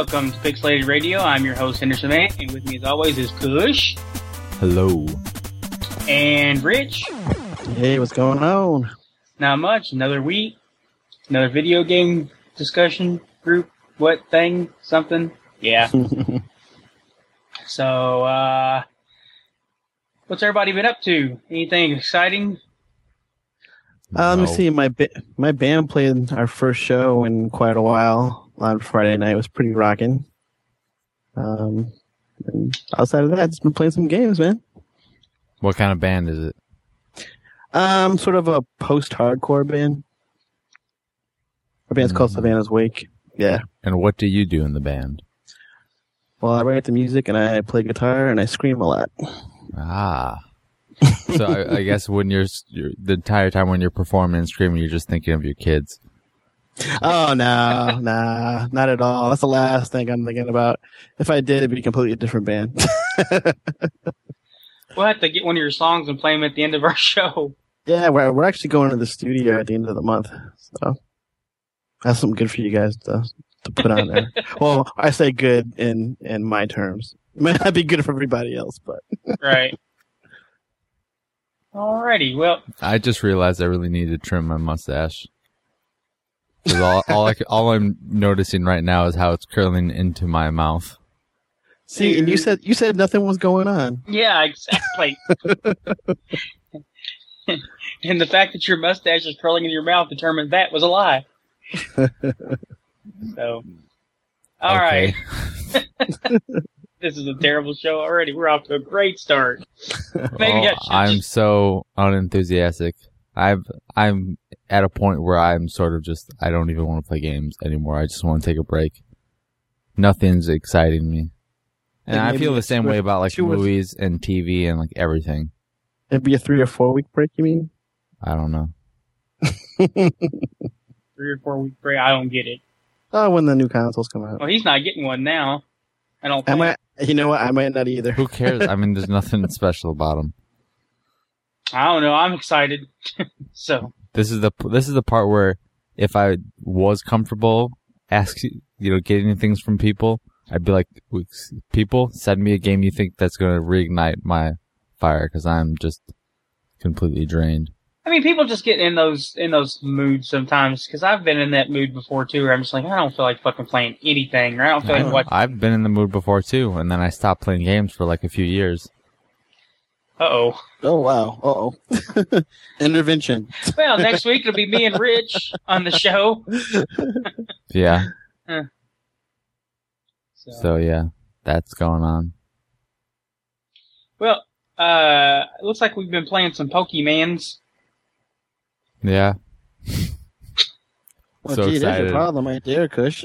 welcome to Pixelated Radio. I'm your host, Henderson Man, and with me as always is Kush. Hello. And Rich. Hey, what's going on? Not much. Another week. Another video game discussion group. What thing? Something? Yeah. So, what's everybody been up to? Anything exciting? Let me see. My band played our first show in quite a while on Friday night. It was pretty rocking. And outside of that, just been playing some games, man. What kind of band is it? Sort of a post-hardcore band. Our band's called Savannah's Wake. Yeah. And what do you do in the band? Well, I write the music and I play guitar and I scream a lot. Ah. So I guess when you're the entire time when you're performing and screaming, you're just thinking of your kids. Oh, no, nah, not at all. That's the last thing I'm thinking about. If I did, it'd be a completely different band. We'll have to get one of your songs and play them at the end of our show. Yeah, we're actually going to the studio at the end of the month. So that's something good for you guys to put on there. Well, I say good in my terms. It might not be good for everybody else, but. Right. Alrighty, well. I just realized I really need to trim my mustache. Because all I'm noticing right now is how it's curling into my mouth. See, and you said nothing was going on. Yeah, exactly. And the fact that your mustache is curling in your mouth determined that was a lie. So, all right. This is a terrible show already. We're off to a great start. I'm so unenthusiastic. I'm at a point where I'm sort of just, I don't even want to play games anymore. I just want to take a break. Nothing's exciting me. And I feel the same way about like movies and TV and like everything. It'd be a 3 or 4 week break, you mean? I don't know. 3 or 4 week break? I don't get it. Oh, when the new consoles come out. Well, he's not getting one now. I don't think. You know what? I might not either. Who cares? I mean, there's nothing special about them. I don't know. I'm excited. So this is the part where if I was comfortable getting things from people, I'd be like, people, send me a game you think that's going to reignite my fire, because I'm just completely drained. I mean, people just get in those moods sometimes, because I've been in that mood before too, where I'm just like, I don't feel like fucking playing anything, or I don't feel like watching. I've been in the mood before too, and then I stopped playing games for like a few years. Uh-oh. Oh, wow. Uh-oh. Intervention. Well, next week it'll be me and Rich on the show. Yeah. So yeah, that's going on. Well, it looks like we've been playing some Pokemans. Yeah. Well, So gee, excited. there's a problem right there, Kush.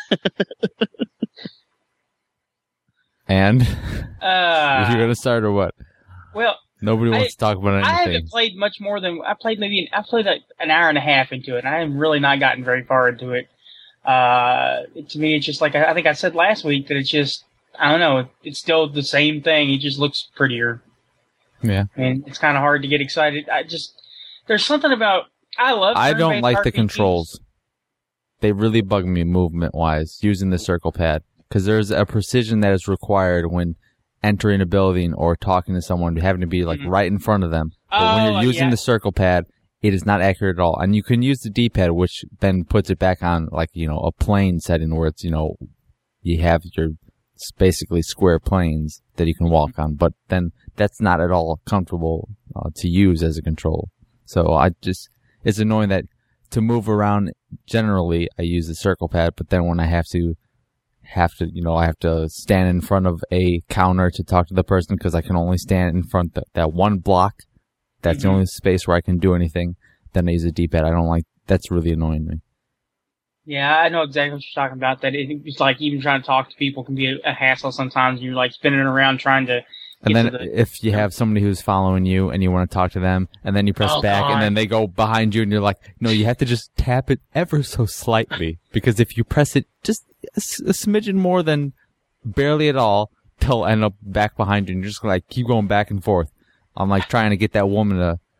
And you're gonna start or what? Well, Nobody wants to talk about anything. I haven't played much more than I played like an hour and a half into it. And I have really not gotten very far into it. To me, it's just like I think I said last week that it's just, I don't know, it's still the same thing. It just looks prettier. Yeah. And it's kind of hard to get excited. There's something about, I don't like the RPGs. controls. They really bug me movement-wise, using the circle pad. Because there's a precision that is required when entering a building or talking to someone, having to be like right in front of them. But when you're using the circle pad, it is not accurate at all. And you can use the D-pad, which then puts it back on like, a plane setting where it's, you have your basically square planes that you can walk on. But then that's not at all comfortable to use as a control. So it's annoying that to move around, generally I use the circle pad, but then when I have to I have to stand in front of a counter to talk to the person because I can only stand in front of that one block. That's the only space where I can do anything. Then I use a D-pad. I don't like, that's really annoying me. Yeah, I know exactly what you're talking about. That it's like even trying to talk to people can be a hassle sometimes. You're like spinning around trying to. And then if you have somebody who's following you and you want to talk to them, and then you press back, and then they go behind you, and you're like, no, you have to just tap it ever so slightly, because if you press it just a smidgen more than barely at all, they'll end up back behind you, and you're just like keep going back and forth. I'm like trying to get that woman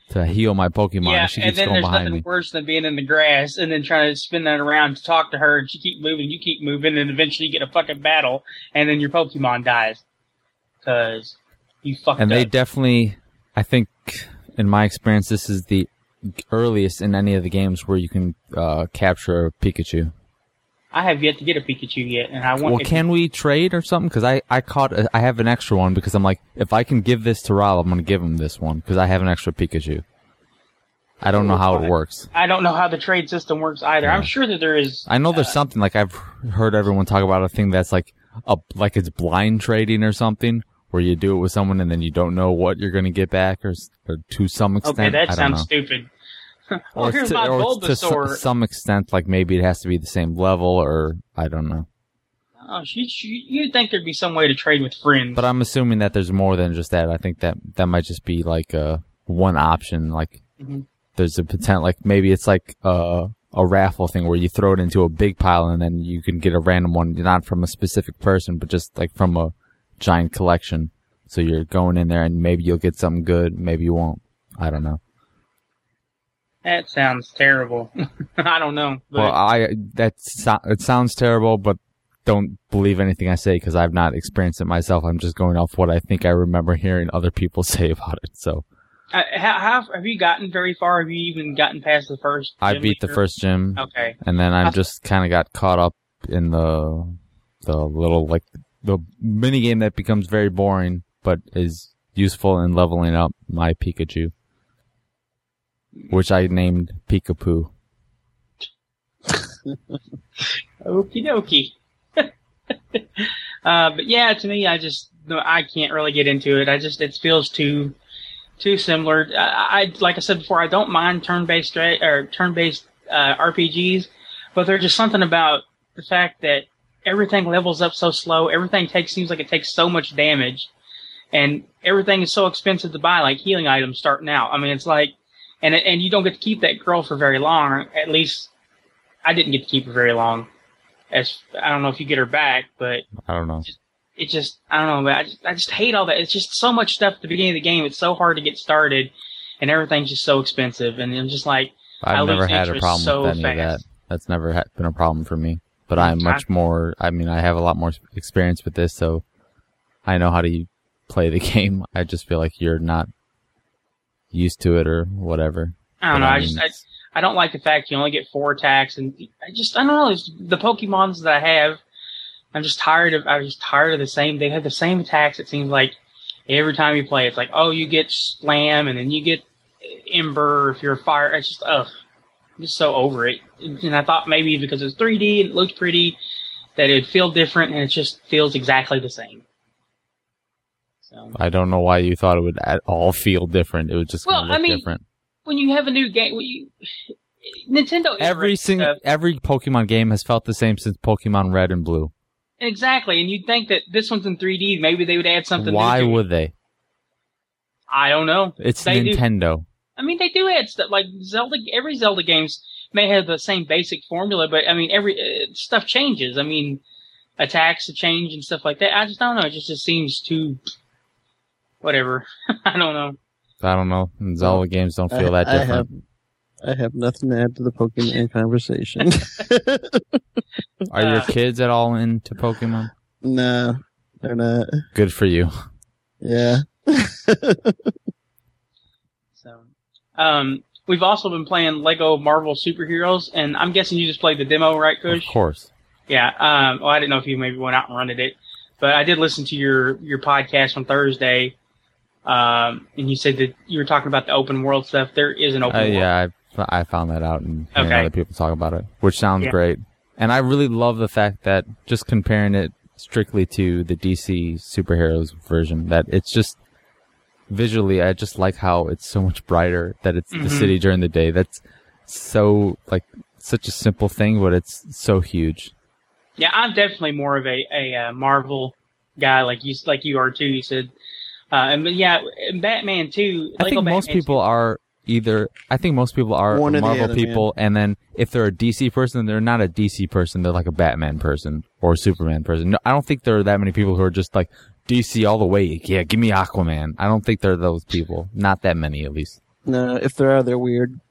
to heal my Pokemon. Yeah, and she and keeps then going there's behind nothing me. worse than being in the grass and then trying to spin that around to talk to her, and she keep moving, you keep moving, and eventually you get a fucking battle, and then your Pokemon dies. Because you fucked And up. they definitely, I think, in my experience, this is the earliest in any of the games where you can capture a Pikachu. I have yet to get a Pikachu yet, and I want. Well, can we trade or something? Because I have an extra one because I'm like, if I can give this to Rob, I'm going to give him this one because I have an extra Pikachu. I don't know how it works. I don't know how the trade system works either. Yeah. I'm sure that there is. I know there's something like I've heard everyone talk about a thing that's like it's blind trading or something where you do it with someone and then you don't know what you're going to get back or to some extent. Okay, that I don't sounds know. stupid. Or here's to, my or to Bulbasaur. some extent, like maybe it has to be the same level, or I don't know. Oh, you'd think there'd be some way to trade with friends. But I'm assuming that there's more than just that. I think that might just be like one option. Like there's a potential, like maybe it's like a raffle thing where you throw it into a big pile and then you can get a random one, not from a specific person, but just like from a giant collection. So you're going in there and maybe you'll get something good, maybe you won't. I don't know. That sounds terrible. I don't know. But Well, it sounds terrible, but don't believe anything I say because I've not experienced it myself. I'm just going off what I think I remember hearing other people say about it. So, how have you gotten very far? Have you even gotten past the first? I gym beat the leader? first gym, Okay. and then I just kind of got caught up in the little like the mini game that becomes very boring, but is useful in leveling up my Pikachu, which I named Peekapoo. Okie dokie. But yeah, to me, I can't really get into it. It feels too similar. Like I said before, I don't mind turn-based RPGs, but there's just something about the fact that everything levels up so slow. Everything seems like it takes so much damage, and everything is so expensive to buy, like healing items starting out. I mean, it's like, and you don't get to keep that girl for very long. At least I didn't get to keep her very long. I don't know if you get her back, but I don't know. I don't know, but I just hate all that. It's just so much stuff at the beginning of the game. It's so hard to get started, and everything's just so expensive. And I'm just like, I've never had a interest problem so with any of that. fast. That's never been a problem for me. But I'm much more, I mean, I have a lot more experience with this, so I know how to play the game. I just feel like you're not used to it or whatever. I don't But know. I don't like the fact you only get 4 attacks, and I don't know. It's the Pokemons that I have, I'm just tired of the same. They have the same attacks. It seems like every time you play, it's like, oh, you get Slam, and then you get Ember if you're a fire. It's just, I'm just so over it. And I thought maybe because it's 3D and it looks pretty, that it'd feel different, and it just feels exactly the same. So I don't know why you thought it would at all feel different. It was just going to look different. When you have a new game, Nintendo Every Pokemon game has felt the same since Pokemon Red and Blue. Exactly, and you'd think that this one's in 3D. Maybe they would add something. Why new to it. would they? I don't know. It's They do. Nintendo. I mean, they do add stuff like Zelda. Every Zelda games may have the same basic formula, but I mean, every stuff changes. I mean, attacks change and stuff like that. I just don't know. It just seems too whatever. I don't know. I don't know. Zelda games don't feel that different. I have nothing to add to the Pokemon conversation. Are your kids at all into Pokemon? No, they're not. Good for you. Yeah. So, we've also been playing Lego Marvel Superheroes, and I'm guessing you just played the demo, right, Kush? Of course. Yeah. Well, I didn't know if you maybe went out and rented it, but I did listen to your podcast on Thursday, and you said that you were talking about the open world stuff. There is an open world. Yeah, I found that out and hearing Okay. other people talk about it, which sounds Yeah. great. And I really love the fact that just comparing it strictly to the DC superheroes version, that it's just visually, I just like how it's so much brighter, that it's the city during the day. That's so, like, such a simple thing, but it's so huge. Yeah, I'm definitely more of a Marvel guy, like you are too. You said, but yeah, Batman too. I think most people are One or the Marvel other, people, and then if they're a DC person, they're not a DC person. They're like a Batman person or a Superman person. No, I don't think there are that many people who are just like DC all the way. Yeah, give me Aquaman. I don't think there are those people. Not that many, at least. No, if there are, they're weird.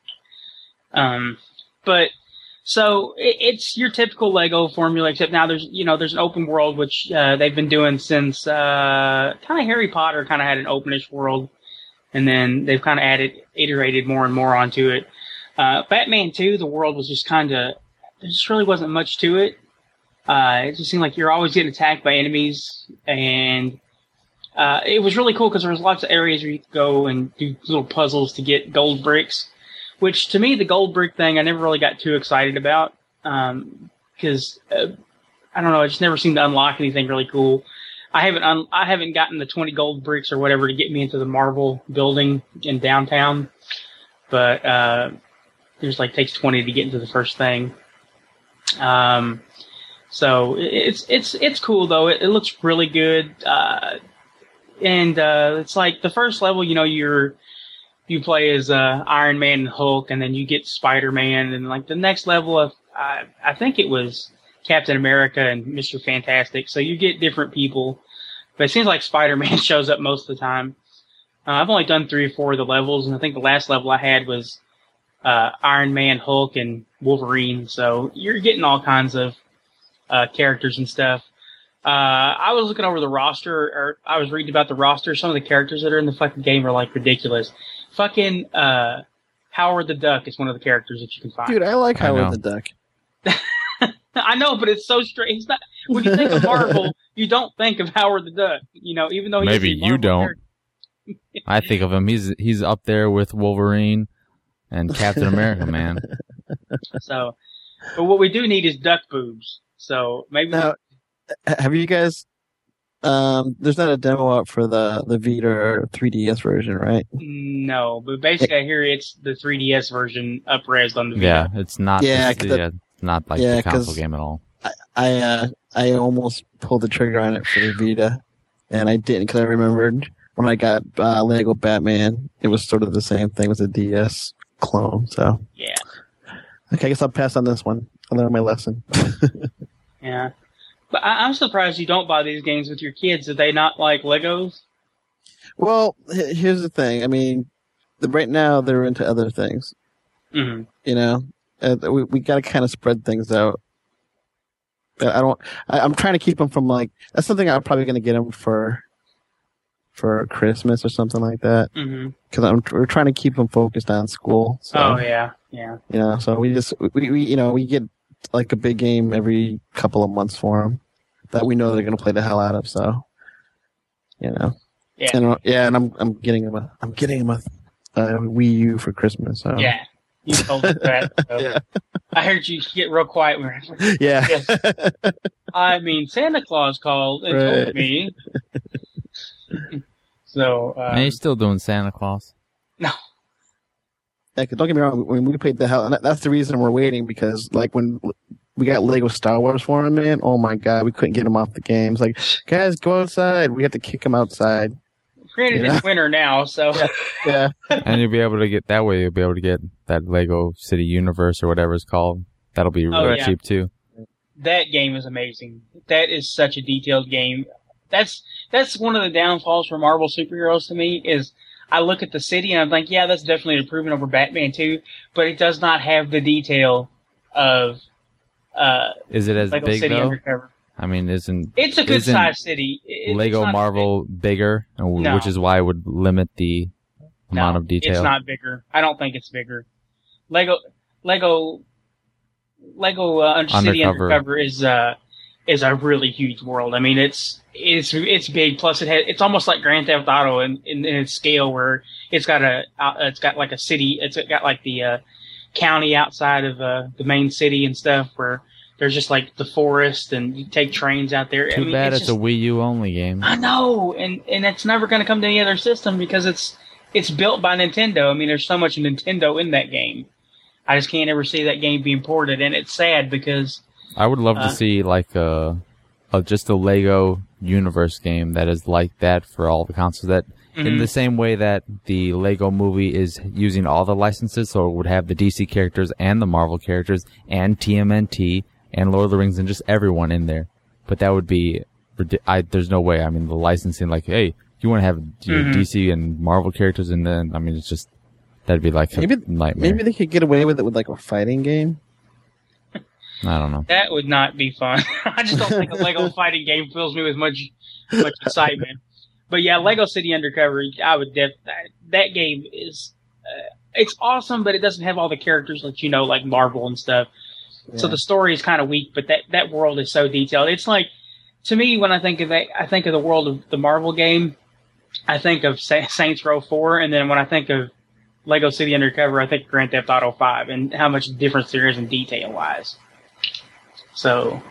But so it's your typical Lego formula, except now there's an open world, which they've been doing since kind of Harry Potter kind of had an openish world, and then they've kind of iterated more and more onto it. Batman 2, the world was just there just really wasn't much to it. It just seemed like you're always getting attacked by enemies, and it was really cool because there was lots of areas where you could go and do little puzzles to get gold bricks, which to me, the gold brick thing, I never really got too excited about because I don't know, it just never seemed to unlock anything really cool. I haven't gotten the 20 gold bricks or whatever to get me into the Marvel building in downtown, but there's takes 20 to get into the first thing. So it's cool though. It looks really good. And it's like the first level, you play as Iron Man and Hulk, and then you get Spider-Man, and the next level I think it was Captain America and Mr. Fantastic. So you get different people, but it seems like Spider-Man shows up most of the time. I've only done 3 or 4 of the levels, and I think the last level I had was Iron Man, Hulk, and Wolverine. So you're getting all kinds of characters and stuff. I was looking over the roster, or I was reading about the roster. Some of the characters that are in the fucking game are ridiculous. Fucking Howard the Duck is one of the characters that you can find. Dude, I like Howard the Duck. I know, but it's so strange. He's not. When you think of Marvel, you don't think of Howard the Duck. Even though maybe you don't. I think of him. He's up there with Wolverine and Captain America, man. So, but what we do need is duck boobs. So maybe. Now, have you guys? There's not a demo out for the Vita or 3DS version, right? No, but basically, I hear it's the 3DS version up-resed on the Vita. Yeah, it's not. Not the console game at all. I almost pulled the trigger on it for the Vita, and I didn't because I remembered when I got Lego Batman, it was sort of the same thing as a DS clone. So yeah. Okay, I guess I'll pass on this one. I learned my lesson. Yeah. But I'm surprised you don't buy these games with your kids. Do they not like Legos? Well, here's the thing. I mean, right now they're into other things. Mm-hmm. We got to kind of spread things out. I'm trying to keep them from that's something I'm probably going to get them for Christmas or something like that. Because we're trying to keep them focused on school. So, oh yeah. So we get a big game every couple of months for them that we know they're going to play the hell out of. So, Yeah. And I'm getting them a Wii U for Christmas. So. Yeah. You told us that. So. Yeah. I heard you get real quiet. Yeah. Yes. I mean, Santa Claus called and told me. So. Are you still doing Santa Claus? No. Yeah, don't get me wrong. When we played the hell, and that's the reason we're waiting because when we got Lego Star Wars for him, man, oh my god, we couldn't get him off the game. It's guys, go outside. We have to kick him outside. Granted, it's winter now, so yeah. And you'll be able to get that Lego City Universe or whatever it's called. That'll be really cheap too. That game is amazing. That is such a detailed game. That's one of the downfalls for Marvel superheroes to me is I look at the city and I'm like, yeah, that's definitely an improvement over Batman 2, but it does not have the detail of is it as Lego big City though? Undercover. I mean, it's a good sized city. Lego Marvel bigger, which is why it would limit the amount of detail. It's not bigger. I don't think it's bigger. Lego City Undercover is a really huge world. I mean, it's big. Plus, it's almost like Grand Theft Auto in its scale, where it's got a city. It's got the county outside of the main city and stuff, where there's just the forest, and you take trains out there. Too bad it's a Wii U only game. I know, and it's never going to come to any other system because it's built by Nintendo. I mean, there's so much Nintendo in that game. I just can't ever see that game being ported, and it's sad because I would love to see just a Lego universe game that is like that for all the consoles. That in the same way that the Lego movie is using all the licenses, so it would have the DC characters and the Marvel characters and TMNT and Lord of the Rings and just everyone in there. But that would be there's no way. I mean, the licensing, hey, you want to have DC and Marvel characters, and then it's just That'd be like a nightmare. Maybe they could get away with it with like a fighting game. I don't know. That would not be fun. I just don't think a Lego fighting game fills me with much excitement. But yeah, Lego City Undercover, I would that game is it's awesome, but it doesn't have all the characters like like Marvel and stuff. Yeah. So the story is kind of weak, but that world is so detailed. It's like, to me, when I think of that, I think of the world of the Marvel game. I think of Saints Row 4, and then when I think of Lego City Undercover, I think Grand Theft Auto 5, and how much difference there is in detail-wise. So,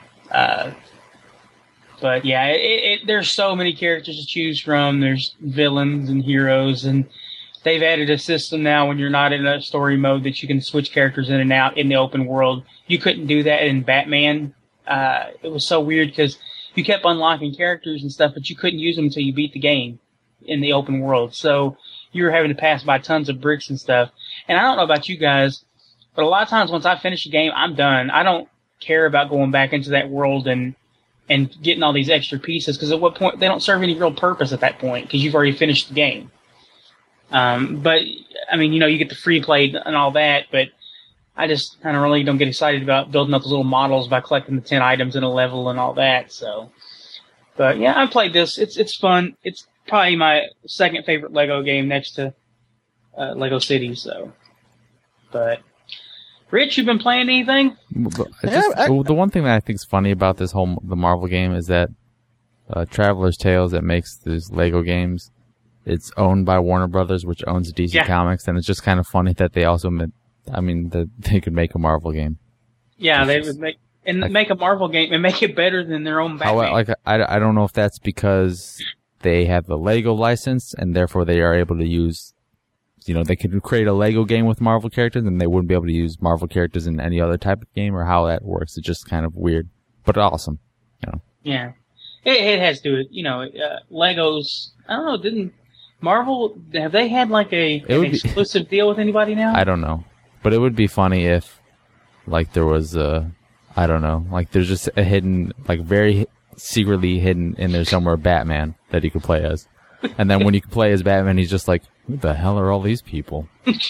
but yeah, there's so many characters to choose from. There's villains and heroes, and they've added a system now when you're not in a story mode that you can switch characters in and out in the open world. You couldn't do that in Batman. It was so weird because you kept unlocking characters and stuff, but you couldn't use them until you beat the game in the open world. So you were having to pass by tons of bricks and stuff. And I don't know about you guys, but a lot of times once I finish a game, I'm done. I don't care about going back into that world and getting all these extra pieces, because at what point they don't serve any real purpose at that point because you've already finished the game. But I mean, you get the free play and all that, but I just kind of really don't get excited about building up the little models by collecting the 10 items in a level and all that. So, but yeah, I played this. It's fun. It's probably my second favorite Lego game next to Lego City. So, but Rich, you been playing anything? The one thing that I think is funny about the Marvel game is that Traveler's Tales, that makes these Lego games, it's owned by Warner Brothers, which owns DC Comics, and it's just kind of funny that they also that they could make a Marvel game. Yeah, they would make a Marvel game and make it better than their own Batman. I don't know if that's because they have the Lego license and therefore they are able to use, they could create a Lego game with Marvel characters and they wouldn't be able to use Marvel characters in any other type of game, or how that works. It's just kind of weird, but awesome. Yeah, it has to do with Legos. I don't know. Didn't Marvel, have they had like an exclusive deal with anybody now? I don't know. But it would be funny if, there was I don't know, there's just a hidden, very secretly hidden in there somewhere Batman that you could play as. And then when you can play as Batman, he's just like, who the hell are all these people?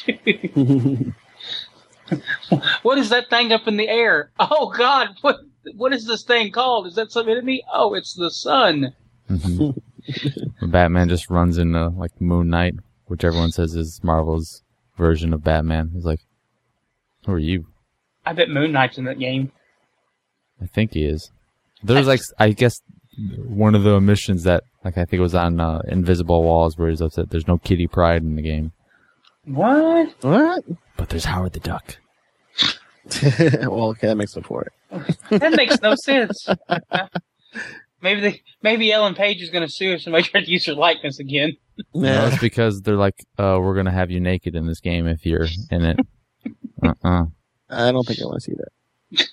What is that thing up in the air? Oh, God, what is this thing called? Is that some enemy? Oh, it's the sun. Mm-hmm. Batman just runs into, Moon Knight, which everyone says is Marvel's version of Batman. He's like, who are you? I bet Moon Knight's in that game. I think he is. There's I guess one of the missions that I think it was on Invisible Walls where he's upset there's no Kitty Pryde in the game. What? But there's Howard the Duck. Well, okay, that makes up for it. That makes no sense. Maybe Ellen Page is going to sue if somebody tried to use her likeness again. No, it's because they're like, we're going to have you naked in this game if you're in it. I don't think I want to see that.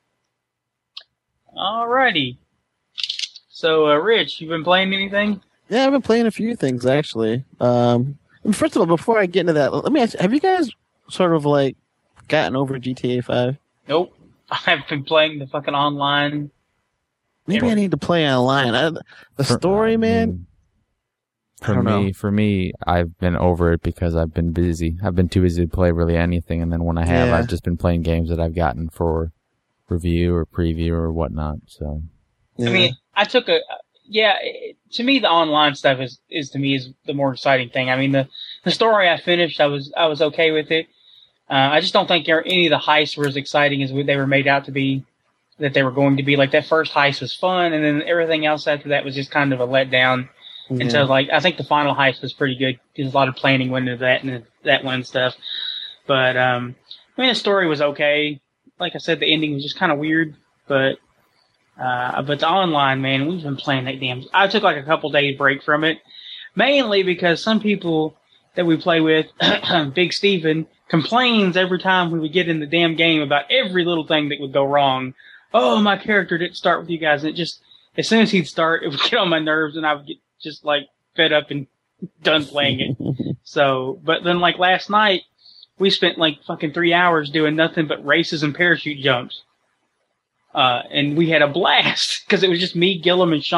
Alrighty. So, Rich, you been playing anything? Yeah, I've been playing a few things, actually. First of all, before I get into that, let me ask you, have you guys sort of, gotten over GTA 5? Nope. I've been playing the fucking online. Maybe I need to play online. The story, man. For me, I've been over it because I've been busy. I've been too busy to play really anything, and then when I have, I've just been playing games that I've gotten for review or preview or whatnot. So, I mean, I took to me, the online stuff is the more exciting thing. I mean, the story I finished, I was okay with it. I just don't think any of the heists were as exciting as they were made out to be. That they were going to be. That first heist was fun, and then everything else after that was just kind of a letdown. Yeah. And so, I think the final heist was pretty good. There's a lot of planning went into that and that one stuff. But, the story was okay. Like I said, the ending was just kind of weird. But the online, man, we've been playing that damn. I took a couple days break from it, mainly because some people that we play with, Big Steven, complains every time we would get in the damn game about every little thing that would go wrong. Oh, my character didn't start with you guys. And it just, as soon as he'd start, it would get on my nerves and I would get just fed up and done playing it. So, but then last night, we spent fucking 3 hours doing nothing but races and parachute jumps. And we had a blast because it was just me, Gillum, and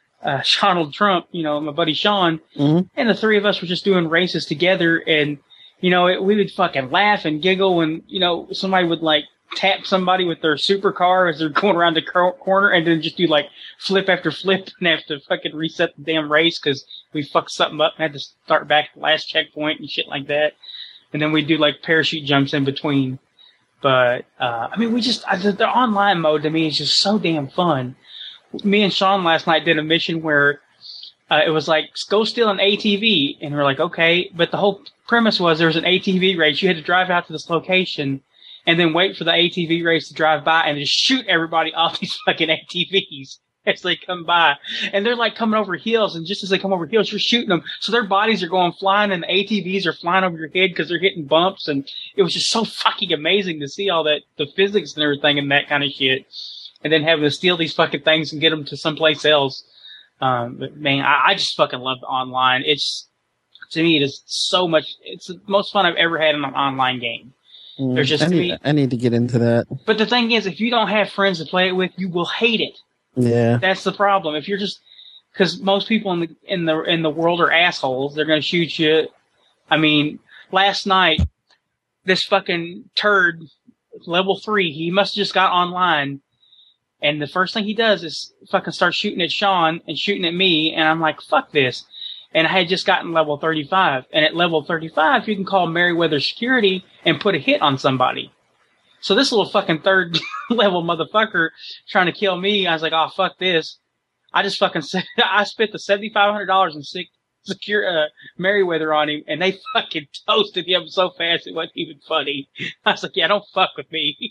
Donald Trump, my buddy Sean. Mm-hmm. And the three of us were just doing races together. And we would fucking laugh and giggle when, somebody would like tap somebody with their supercar as they're going around the corner and then just do like flip after flip and have to fucking reset the damn race because we fucked something up and had to start back at the last checkpoint and shit like that. And then we do like parachute jumps in between. But, the online mode to me is just so damn fun. Me and Sean last night did a mission where it was like, go steal an ATV. And we're like, okay. But the whole premise was there was an ATV race. You had to drive out to this location and then wait for the ATV race to drive by and just shoot everybody off these fucking ATVs as they come by. And they're like coming over hills, and just as they come over hills, you're shooting them. So their bodies are going flying and the ATVs are flying over your head because they're hitting bumps. And it was just so fucking amazing to see all that, the physics and everything and that kind of shit. And then having to steal these fucking things and get them to someplace else. But man, I just fucking love the online. To me, it is so much, it's the most fun I've ever had in an online game. There's just I need to get into that. But the thing is, if you don't have friends to play it with, you will hate it. Yeah, that's the problem. If you're just, because most people in the world are assholes, they're gonna shoot you. I mean, last night, this fucking turd, level 3, he must have just got online, and the first thing he does is fucking start shooting at Sean and shooting at me, and I'm like, fuck this. And I had just gotten level 35. And at level 35, you can call Merryweather Security and put a hit on somebody. So this little fucking third level motherfucker trying to kill me, I was like, oh, fuck this. I just fucking I spent the $7,500 and secure Merryweather on him, and they fucking toasted him so fast it wasn't even funny. I was like, yeah, don't fuck with me.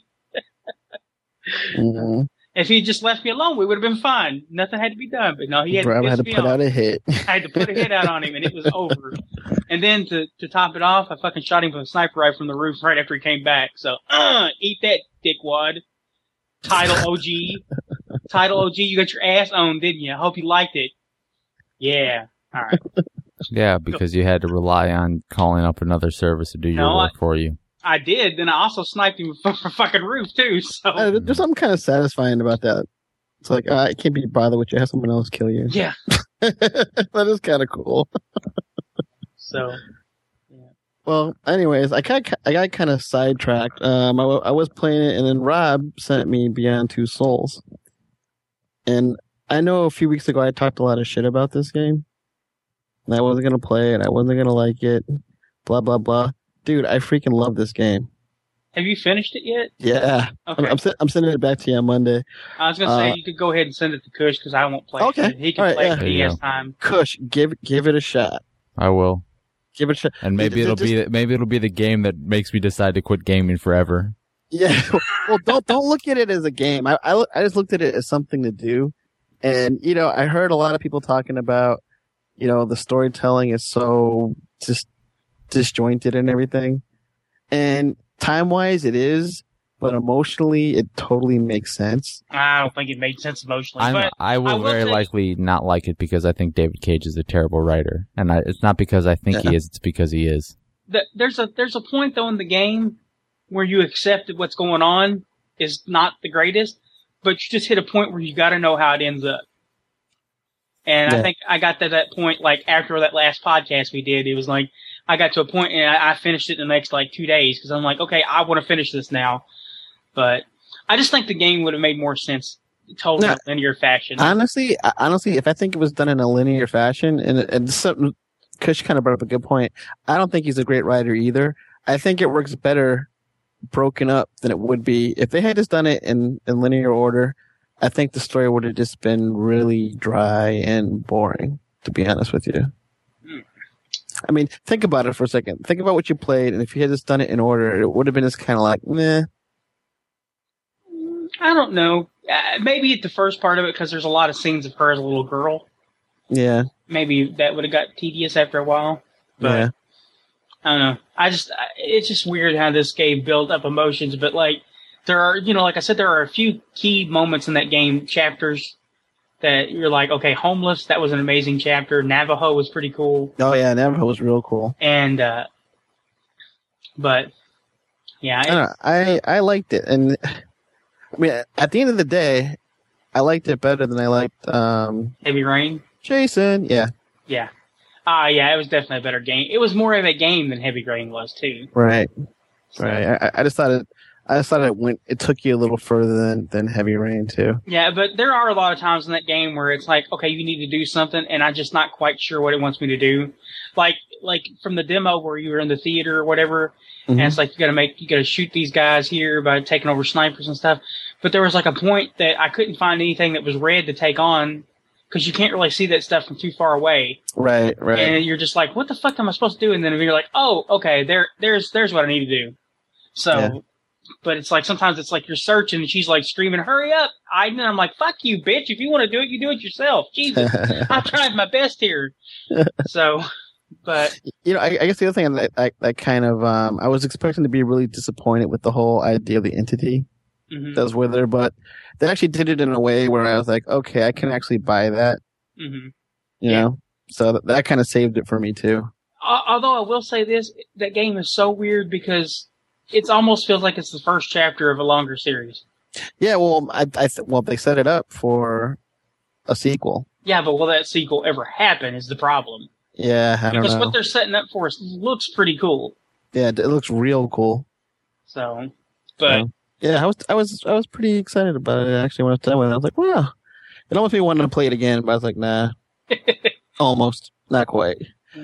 Mm-hmm. If he just left me alone, we would have been fine. Nothing had to be done. But no, he had to put out a hit. I had to put a hit out on him, and it was over. And then to top it off, I fucking shot him with a sniper rifle from the roof right after he came back. So, eat that, dickwad. Title OG, you got your ass owned, didn't you? I hope you liked it. Yeah. All right. Yeah, because you had to rely on calling up another service to do your work for you. I did. Then I also sniped him from fucking roof too. So there's something kind of satisfying about that. It's like I can't be bothered with you. Have someone else kill you. Yeah, that is kind of cool. So, yeah. Well, anyways, I got kind of sidetracked. I was playing it, and then Rob sent me Beyond Two Souls, and I know a few weeks ago I talked a lot of shit about this game, and I wasn't gonna play it. I wasn't gonna like it. Blah blah blah. Dude, I freaking love this game. Have you finished it yet? Yeah. Okay. I'm sending it back to you on Monday. I was going to say, you could go ahead and send it to Kush because I won't play it. He can play it when he has time. Kush, give it a shot. I will. Give it a shot. And maybe it'll be the game that makes me decide to quit gaming forever. Yeah. Well, don't look at it as a game. I just looked at it as something to do. And, I heard a lot of people talking about, the storytelling is so just disjointed and everything, and time-wise it is, but emotionally it totally makes sense. I don't think it made sense emotionally. I will very likely not like it because I think David Cage is a terrible writer, and it's not because I think he is; it's because he is. There's a point though in the game where you accept that what's going on is not the greatest, but you just hit a point where you got to know how it ends up. And I think I got to that point like after that last podcast we did. It was like I got to a point and I finished it in the next like 2 days because I'm like, okay, I want to finish this now. But I just think the game would have made more sense told in a linear fashion. Honestly, if I think it was done in a linear fashion, and something, Kush kind of brought up a good point. I don't think he's a great writer either. I think it works better broken up than it would be if they had just done it in linear order. I think the story would have just been really dry and boring, to be honest with you. I mean, think about it for a second. Think about what you played, and if you had just done it in order, it would have been just kind of like, meh. I don't know. Maybe at the first part of it, because there's a lot of scenes of her as a little girl. Yeah. Maybe that would have got tedious after a while. But yeah. I don't know. It's just weird how this game built up emotions, but like, there are, like I said, there are a few key moments in that game, chapters, that you're like, okay, Homeless, that was an amazing chapter. Navajo was pretty cool. Oh, yeah, Navajo was real cool. And, but, yeah. I liked it. And, I mean, at the end of the day, I liked it better than I liked, Heavy Rain? Jason, yeah. Yeah. Yeah, it was definitely a better game. It was more of a game than Heavy Rain was too. Right. So, Right. I just thought it took you a little further than Heavy Rain too. Yeah, but there are a lot of times in that game where it's like, okay, you need to do something, and I'm just not quite sure what it wants me to do. Like from the demo where you were in the theater or whatever, and it's like you gotta shoot these guys here by taking over snipers and stuff. But there was like a point that I couldn't find anything that was red to take on because you can't really see that stuff from too far away. Right. And you're just like, what the fuck am I supposed to do? And then you're like, oh, okay, there's what I need to do. So. Yeah. But it's like sometimes it's like you're searching and she's like screaming, "Hurry up!" And I'm like, "Fuck you, bitch! If you want to do it, you do it yourself." Jesus, I'm trying my best here. So, but I guess the other thing that kind of I was expecting to be really disappointed with the whole idea of the entity that was with her, but they actually did it in a way where I was like, okay, I can actually buy that. You know, so that kind of saved it for me too. Although I will say this, that game is so weird because it almost feels like it's the first chapter of a longer series. Yeah, well, well, they set it up for a sequel. Yeah, but will that sequel ever happen is the problem. Yeah, I don't know. Because what they're setting up for us looks pretty cool. Yeah, it looks real cool. So, but yeah, I was pretty excited about it actually when I was done with it. I was like, wow. It almost made me want to play it again, but I was like, nah. Almost. Not quite.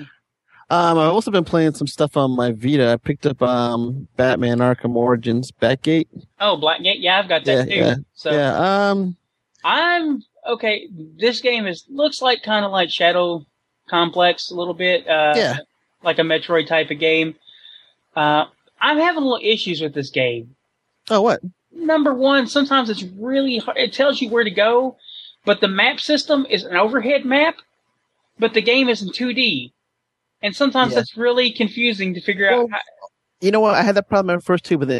I've also been playing some stuff on my Vita. I picked up Batman Arkham Origins Batgate. Oh, Blackgate? Yeah, I've got that too. Yeah. So yeah. I'm okay. This game looks like kind of like Shadow Complex a little bit. Like a Metroid type of game. I'm having a little issues with this game. Oh, what? Number one, sometimes it's really hard. It tells you where to go, but the map system is an overhead map, but the game is in 2D. And sometimes that's really confusing to figure out. You know what? I had that problem at first too, but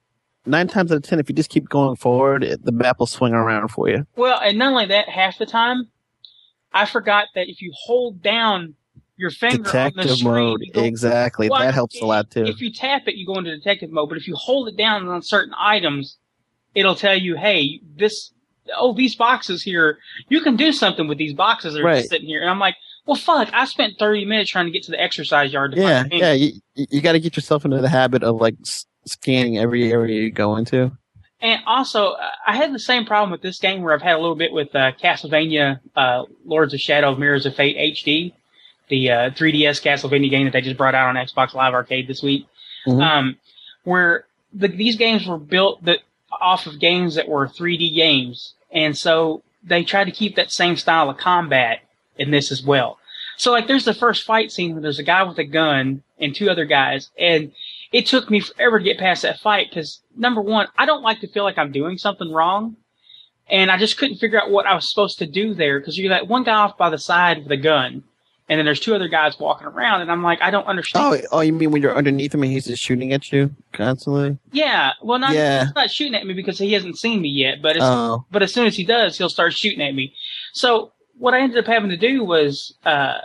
9 times out of 10, if you just keep going forward, the map will swing around for you. Well, and not only that, half the time, I forgot that if you hold down your finger detective on the screen, mode, exactly. Well, that helps a lot too. If you tap it, you go into detective mode. But if you hold it down on certain items, it'll tell you, "Hey, these boxes here, you can do something with these boxes that are just sitting here." And I'm like, well, fuck, I spent 30 minutes trying to get to the exercise yard to find the thing. You got to get yourself into the habit of like scanning every area you go into. And also, I had the same problem with this game where I've had a little bit with Castlevania Lords of Shadow Mirrors of Fate HD, the 3DS Castlevania game that they just brought out on Xbox Live Arcade this week, where these games were built off of games that were 3D games. And so they tried to keep that same style of combat in this as well. So like there's the first fight scene where there's a guy with a gun and 2 other guys, and it took me forever to get past that fight because, number one, I don't like to feel like I'm doing something wrong, and I just couldn't figure out what I was supposed to do there because you're like one guy off by the side with a gun, and then there's 2 other guys walking around, and I'm like, I don't understand. Oh, you mean when you're underneath him and he's just shooting at you constantly? Yeah, well, he's not shooting at me because he hasn't seen me yet, but as soon as he does, he'll start shooting at me. So what I ended up having to do was,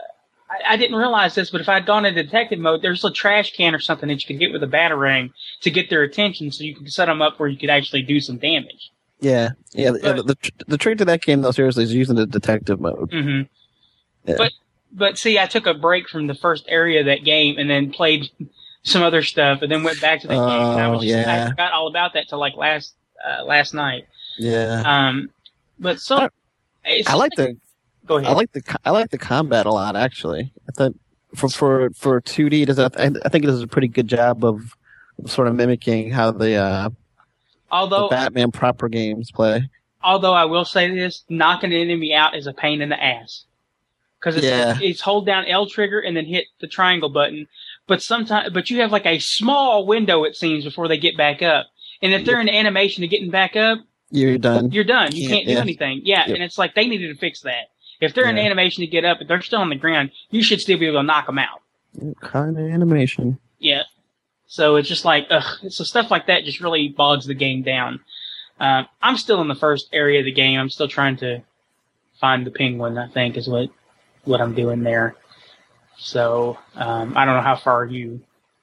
I didn't realize this, but if I'd gone into detective mode, there's a trash can or something that you could hit with a batarang to get their attention so you can set them up where you could actually do some damage. Yeah. The trick to that game, though, seriously, is using the detective mode. Mm-hmm. Yeah. But see, I took a break from the first area of that game and then played some other stuff and then went back to that game. And I forgot all about that till like last night. Yeah. But so... I like Go ahead. I like the combat a lot. Actually, I thought for 2D, I think it does a pretty good job of sort of mimicking how the Batman proper games play. Although I will say this, knocking an enemy out is a pain in the ass because it's hold down L trigger and then hit the triangle button. But you have like a small window it seems before they get back up, and if they're in animation of getting back up. You're done. You can't do anything. Yeah, and it's like they needed to fix that. If they're in animation to get up, if they're still on the ground, you should still be able to knock them out. Kind of animation. Yeah. So it's just like, so stuff like that just really bogs the game down. I'm still in the first area of the game. I'm still trying to find the penguin, I think, is what I'm doing there. So, I don't know how far you...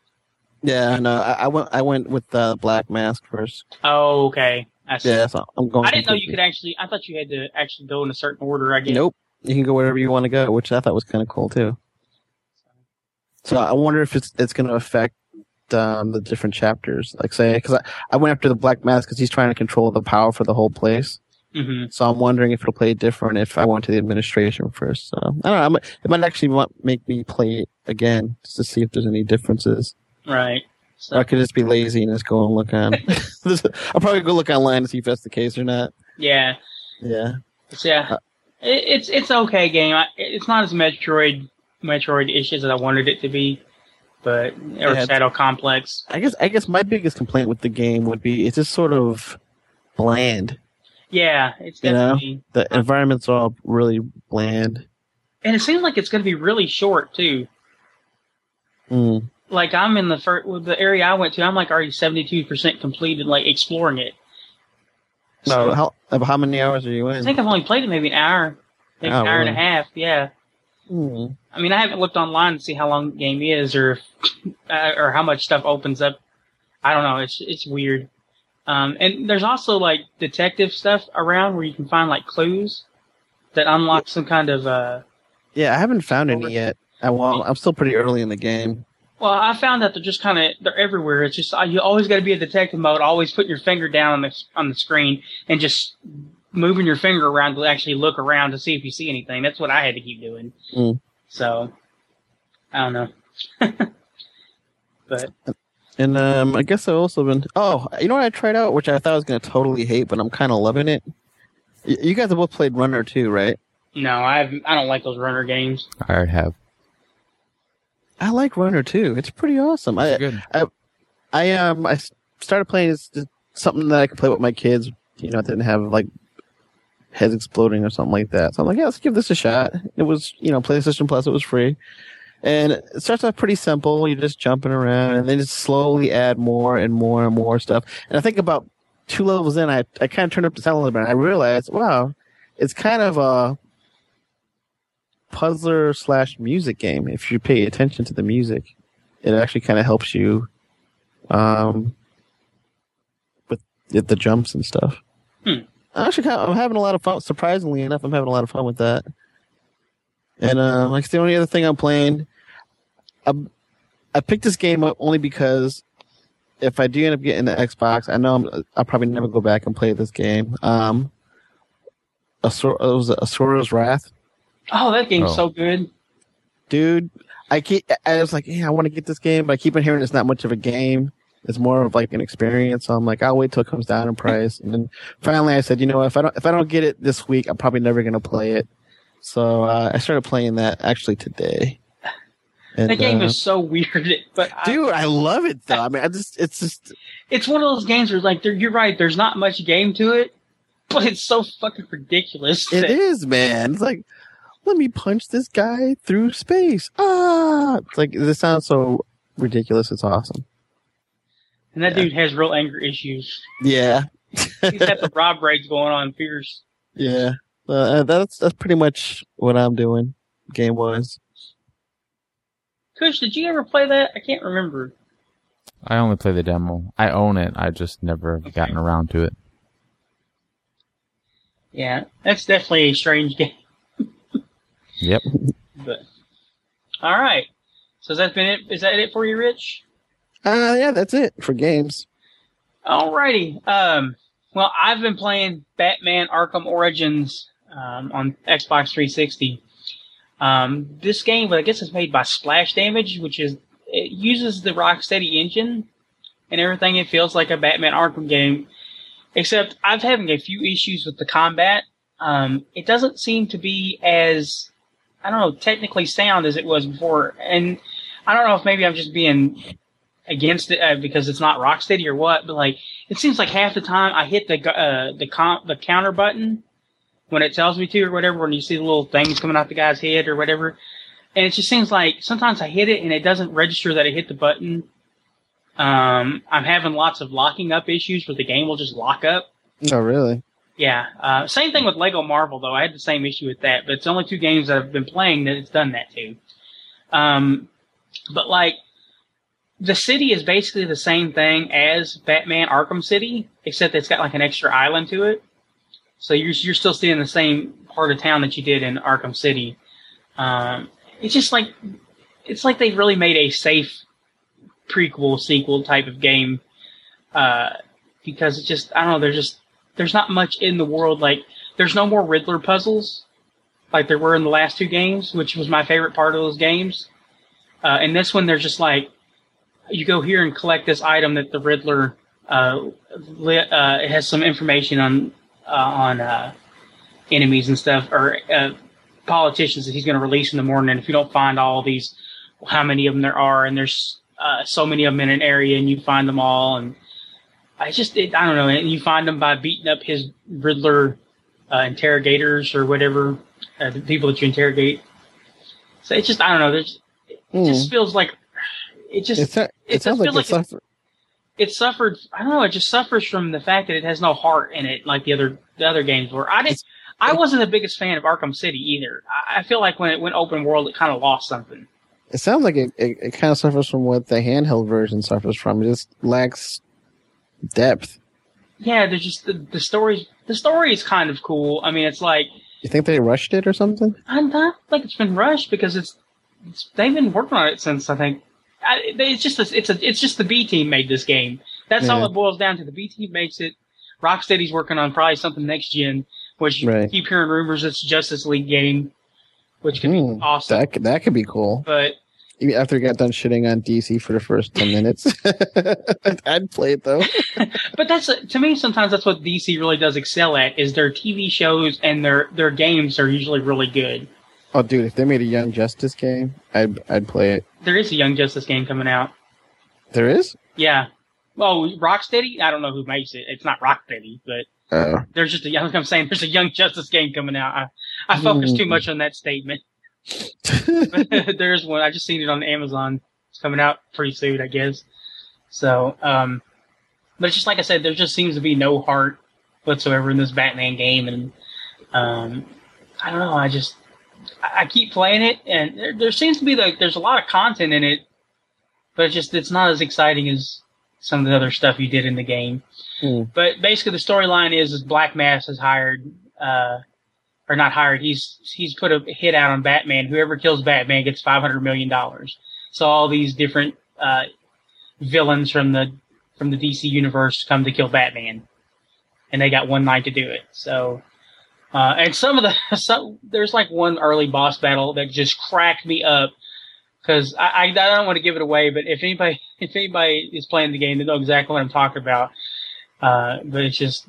Yeah, no, I went with Black Mask first. Oh, okay. Yeah, so I'm going. I didn't know you could actually. I thought you had to actually go in a certain order. I guess. Nope. You can go wherever you want to go, which I thought was kind of cool too. So I wonder if it's going to affect the different chapters. Like, say, because I went after the Black Mask because he's trying to control the power for the whole place. Mm-hmm. So I'm wondering if it'll play different if I went to the administration first. So I don't know. It might actually make me play it again just to see if there's any differences. Right. So, or I could just be lazy and just go and look on. I'll probably go look online to see if that's the case or not. Yeah. Yeah. It's okay game. It's not as Metroid-ish as I wanted it to be, or Shadow Complex. I guess my biggest complaint with the game would be it's just sort of bland. Yeah, it's definitely the environment's all really bland, and it seems like it's going to be really short too. Mm. Like I'm in the area I went to, I'm like already 72% completed, like exploring it. So, how many hours are you in? I think I've only played it maybe an hour, maybe an hour and a half. Yeah. Mm. I mean, I haven't looked online to see how long the game is, or how much stuff opens up. I don't know. It's weird. And there's also like detective stuff around where you can find like clues that unlock some kind of. Yeah, I haven't found any yet. I'm still pretty early in the game. Well, I found that they're everywhere. It's just you always got to be in detective mode. Always putting your finger down on the screen and just moving your finger around to actually look around to see if you see anything. That's what I had to keep doing. Mm. So I don't know. But. And I guess I've also been. Oh, you know what I tried out, which I thought I was going to totally hate, but I'm kind of loving it. You guys have both played Runner 2, right? No, I don't like those Runner games. I have. I like Runner 2. It's pretty awesome. Good. I started playing something that I could play with my kids. You know, it didn't have like heads exploding or something like that. So I'm like, yeah, let's give this a shot. It was, PlayStation Plus. It was free. And it starts off pretty simple. You're just jumping around, and then just slowly add more and more and more stuff. And I think about 2 levels in, I kind of turned up the sound a little bit, and I realized, wow, it's kind of a puzzler/music game. If you pay attention to the music, it actually kind of helps you with the jumps and stuff. I'm having a lot of fun. Surprisingly enough, I'm having a lot of fun with that. And like the only other thing I'm playing, I picked this game up only because if I do end up getting the Xbox, I know I'll probably never go back and play this game. It was Asura's Wrath. Oh, that game's so good, dude! I was like, yeah, I want to get this game, but I keep on hearing it's not much of a game. It's more of like an experience. So I'm like, I'll wait till it comes down in price. And then finally, I said, you know, if I don't get it this week, I'm probably never gonna play it. So I started playing that actually today. And, that game is so weird, but dude, I love it though. I mean, it's one of those games where like you're right. There's not much game to it, but it's so fucking ridiculous. It is, man. It's like, let me punch this guy through space. It's like, this sounds so ridiculous. It's awesome. And that dude has real anger issues. Yeah, he's got the Rob rage going on fierce. Yeah. That's pretty much what I'm doing, game-wise. Kush, did you ever play that? I can't remember. I only play the demo. I own it. I just never gotten around to it. Yeah, that's definitely a strange game. Yep. But all right. So has that been it? Is that it for you, Rich? Yeah, that's it for games. Alrighty. Well, I've been playing Batman Arkham Origins on Xbox 360. This game, I guess, is made by Splash Damage, it uses the Rocksteady engine and everything. It feels like a Batman Arkham game, except I'm having a few issues with the combat. It doesn't seem to be as, I don't know, technically sound as it was before. And I don't know if maybe I'm just being against it because it's not Rocksteady or what, but like, it seems like half the time I hit the counter button when it tells me to or whatever, when you see the little things coming out the guy's head or whatever. And it just seems like sometimes I hit it and it doesn't register that I hit the button. I'm having lots of locking up issues where the game will just lock up. Oh, really? Yeah. Same thing with Lego Marvel, though. I had the same issue with that, but it's only 2 games that I've been playing that it's done that to. But like, the city is basically the same thing as Batman Arkham City, except it's got like an extra island to it. So you're still seeing the same part of town that you did in Arkham City. It's just like, it's like they really made a safe prequel sequel type of game, because it's just, I don't know, there's not much in the world. Like, there's no more Riddler puzzles like there were in the last 2 games, which was my favorite part of those games. In this one, they're just like, you go here and collect this item that the Riddler it has some information on enemies and stuff, or politicians that he's going to release in the morning. And if you don't find all these, how many of them there are, and there's so many of them in an area, and you find them all, and I don't know, and you find them by beating up his Riddler interrogators or whatever, the people that you interrogate. So it's just, I don't know, it just feels like it sounds like it suffered. I don't know. It just suffers from the fact that it has no heart in it, like the other games were. I wasn't the biggest fan of Arkham City either. I feel like when it went open world, it kind of lost something. It sounds like it kind of suffers from what the handheld version suffers from. It just lacks depth. Yeah, there's just the story. The story is kind of cool. I mean, it's like, you think they rushed it or something? I'm not like it's been rushed, because they've been working on it since, I think. It's just the B team made this game. That's all it boils down to. The B team makes it. Rocksteady's working on probably something next gen, which you keep hearing rumors it's a Justice League game, which could be awesome. That could be cool. But after you got done shitting on DC for the first 10 minutes, I'd play it though. But to me, sometimes that's what DC really does excel at, is their TV shows and their games are usually really good. Oh, dude, if they made a Young Justice game, I'd play it. There is a Young Justice game coming out. There is? Yeah. Well, Rocksteady? I don't know who makes it. It's not Rocksteady, but there's just I'm saying there's a Young Justice game coming out. I focus too much on that statement. There's one. I just seen it on Amazon. It's coming out pretty soon, I guess. So, but it's just like I said, there just seems to be no heart whatsoever in this Batman game, and I don't know. I keep playing it, and there seems to be there's a lot of content in it, but it's not as exciting as some of the other stuff you did in the game. But basically, the storyline is Black Mass has hired, or not hired. He's put a hit out on Batman. Whoever kills Batman gets $500 million. So all these different villains from the DC universe come to kill Batman, and they got one night to do it. So. And there's like one early boss battle that just cracked me up, because I don't want to give it away, but if anybody is playing the game, they know exactly what I'm talking about. But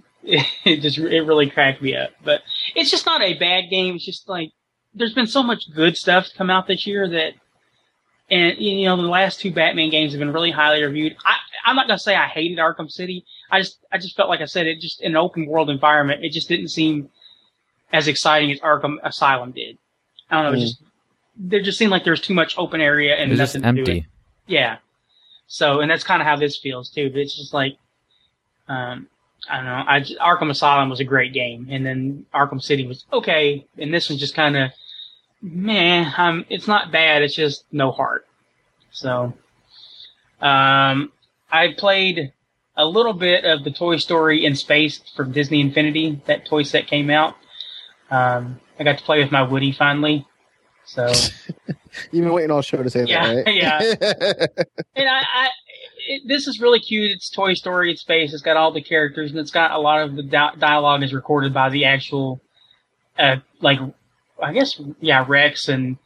it really cracked me up. But it's just not a bad game. It's just like, there's been so much good stuff come out this year and the last 2 Batman games have been really highly reviewed. I'm not gonna say I hated Arkham City. I just felt like I said, it just in an open world environment, it just didn't seem as exciting as Arkham Asylum did. I don't know. There just seemed like there was too much open area and it's nothing just to do empty. it. Yeah. So, and that's kind of how this feels too. But it's just like, I don't know. Arkham Asylum was a great game, and then Arkham City was okay, and this was just kind of, it's not bad. It's just no heart. So, I played a little bit of the Toy Story in Space from Disney Infinity. That toy set came out. I got to play with my Woody finally. So you've been waiting all show to say that, right? Yeah. And this is really cute. It's Toy Story in space. It's got all the characters, and it's got a lot of the dialogue is recorded by the actual, Rex and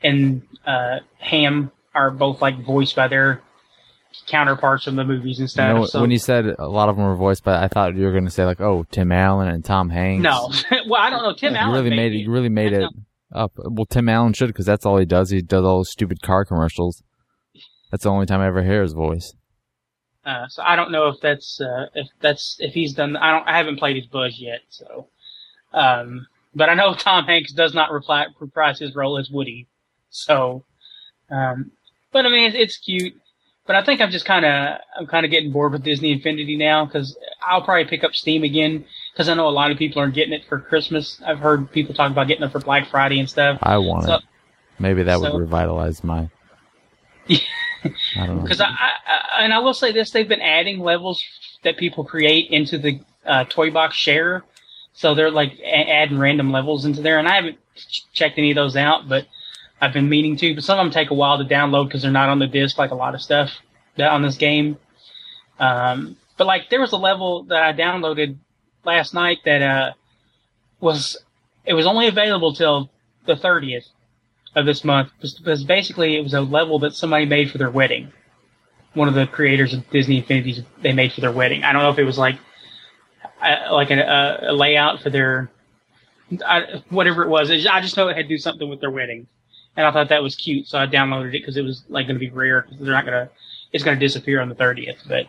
Ham are both like voiced by their counterparts from the movies and stuff. When you said a lot of them were voiced by, I thought you were going to say like, Tim Allen and Tom Hanks. No, well, I don't know. Tim Allen. You really made it up. Well, Tim Allen should, because that's all he does. He does all those stupid car commercials. That's the only time I ever hear his voice. So I don't know if he's done. I haven't played his Buzz yet. So, but I know Tom Hanks does not reprise his role as Woody. So, but I mean, it's cute. But I think I'm kind of getting bored with Disney Infinity now, because I'll probably pick up Steam again, because I know a lot of people are getting it for Christmas. I've heard people talk about getting it for Black Friday and stuff. I want it. Maybe that would revitalize my. I don't know. Because I will say this: they've been adding levels that people create into the Toy Box Share, so they're like adding random levels into there, and I haven't checked any of those out, but I've been meaning to, but some of them take a while to download because they're not on the disc like a lot of stuff on this game. But like there was a level that I downloaded last night that was only available till the 30th of this month because basically it was a level that somebody made for their wedding. One of the creators of Disney Infinities, they made for their wedding. I don't know if it was like a layout for their whatever it was. I just know it had to do something with their wedding, and I thought that was cute, so I downloaded it because it was like going to be rare because it's going to disappear on the 30th. But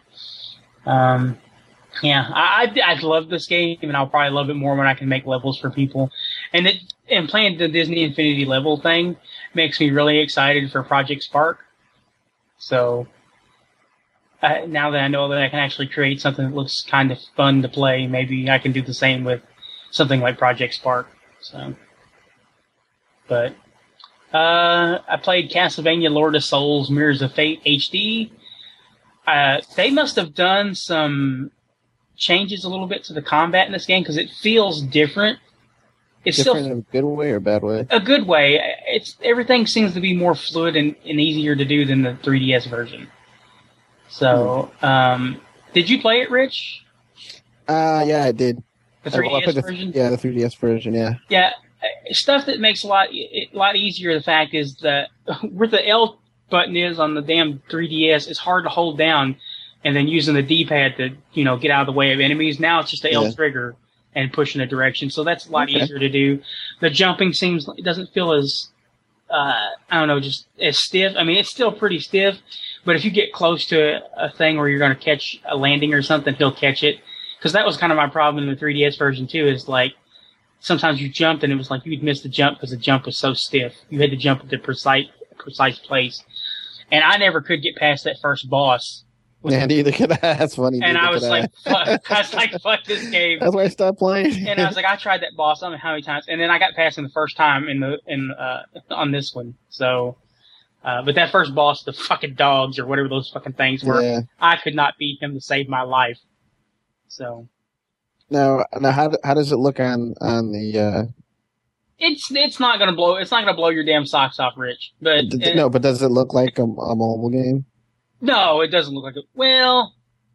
yeah, I love this game, and I'll probably love it more when I can make levels for people. And playing the Disney Infinity level thing makes me really excited for Project Spark. So now that I know that I can actually create something that looks kind of fun to play, maybe I can do the same with something like Project Spark. So, but I played Castlevania Lord of Souls Mirrors of Fate HD. They must have done some changes a little bit to the combat in this game because it feels different. It's different still in a good way or bad way? A good way. Everything seems to be more fluid and easier to do than the 3DS version. So, did you play it, Rich? Yeah, I did. The 3DS version? Yeah, the 3DS version, yeah. Yeah, stuff that makes a lot easier, the fact is that where the L button is on the damn 3DS, it's hard to hold down, and then using the D-pad to, get out of the way of enemies. Now it's just the L trigger and push in a direction, so that's a lot easier to do. The jumping it doesn't feel as, just as stiff. I mean, it's still pretty stiff, but if you get close to a thing where you're going to catch a landing or something, he'll catch it. Because that was kind of my problem in the 3DS version, too, is like, sometimes you jumped and it was like you'd miss the jump because the jump was so stiff. You had to jump at the precise place. And I never could get past that first boss. Yeah, neither could I. That's funny. And I was like, fuck this game. That's why I stopped playing. And I was like, I tried that boss I don't know how many times. And then I got past him the first time on this one. So, but that first boss, the fucking dogs or whatever those fucking things were, I could not beat him to save my life. So now how does it look on the? It's not gonna blow your damn socks off, Rich. But but does it look like a mobile game? No, it doesn't look like it. Well,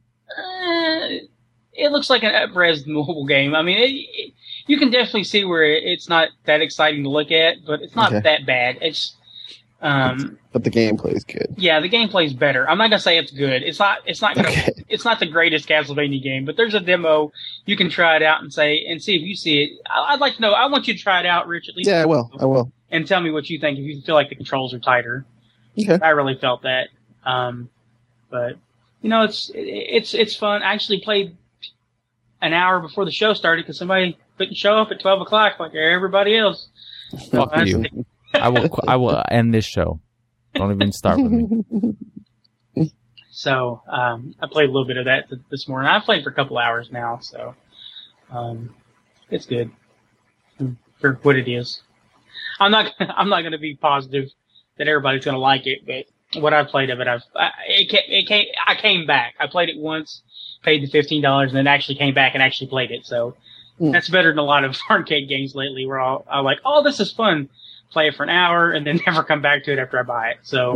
it looks like an up-res mobile game. I mean, you can definitely see where it's not that exciting to look at, but it's not that bad. It's but the gameplay is good. Yeah, the gameplay is better. I'm not gonna say it's good. It's not the greatest Castlevania game, but there's a demo. You can try it out and see if you see it. I'd like to know. I want you to try it out, Rich. At least. Yeah, I will. And tell me what you think if you feel like the controls are tighter. Okay. I really felt that. But it's fun. I actually played an hour before the show started because somebody couldn't show up at 12 o'clock like everybody else. Fuck you. I will end this show. Don't even start with me. So, I played a little bit of that this morning. I've played for a couple hours now, so, it's good for what it is. I'm not going to be positive that everybody's going to like it, but what I've played of it, I came back. I played it once, paid the $15, and then actually came back and actually played it. So that's better than a lot of arcade games lately where I'm like, oh, this is fun. Play it for an hour and then never come back to it after I buy it. So,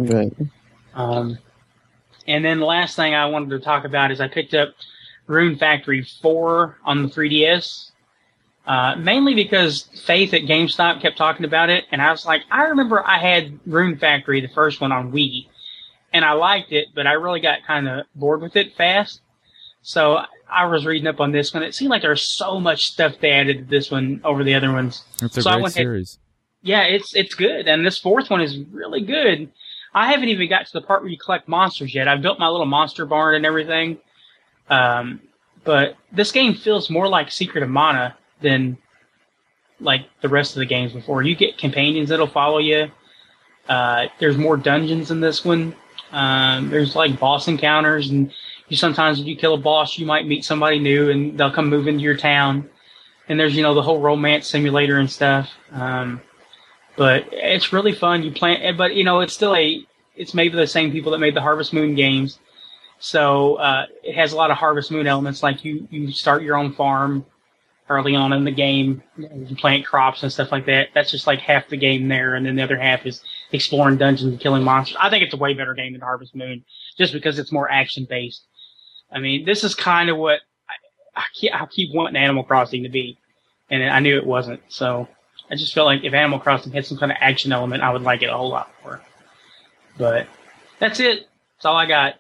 and then the last thing I wanted to talk about is I picked up Rune Factory 4 on the 3DS. Mainly because Faith at GameStop kept talking about it, and I was like, I remember I had Rune Factory, the first one, on Wii, and I liked it, but I really got kind of bored with it fast. So I was reading up on this one. It seemed like there's so much stuff they added to this one over the other ones. It's a great series. Yeah, it's good, and this fourth one is really good. I haven't even got to the part where you collect monsters yet. I've built my little monster barn and everything, but this game feels more like Secret of Mana than like the rest of the games before. You get companions that'll follow you. There's more dungeons in this one. There's like boss encounters, and sometimes when you kill a boss, you might meet somebody new, and they'll come move into your town. And there's the whole romance simulator and stuff. But it's really fun. You plan, but it's made by the same people that made the Harvest Moon games. So it has a lot of Harvest Moon elements, like you start your own farm. early on in the game, plant crops and stuff like that. That's just like half the game there, and then the other half is exploring dungeons and killing monsters. I think it's a way better game than Harvest Moon, just because it's more action based. I mean, this is kind of what I keep wanting Animal Crossing to be, and I knew it wasn't. So I just felt like if Animal Crossing had some kind of action element, I would like it a whole lot more. But that's it. That's all I got.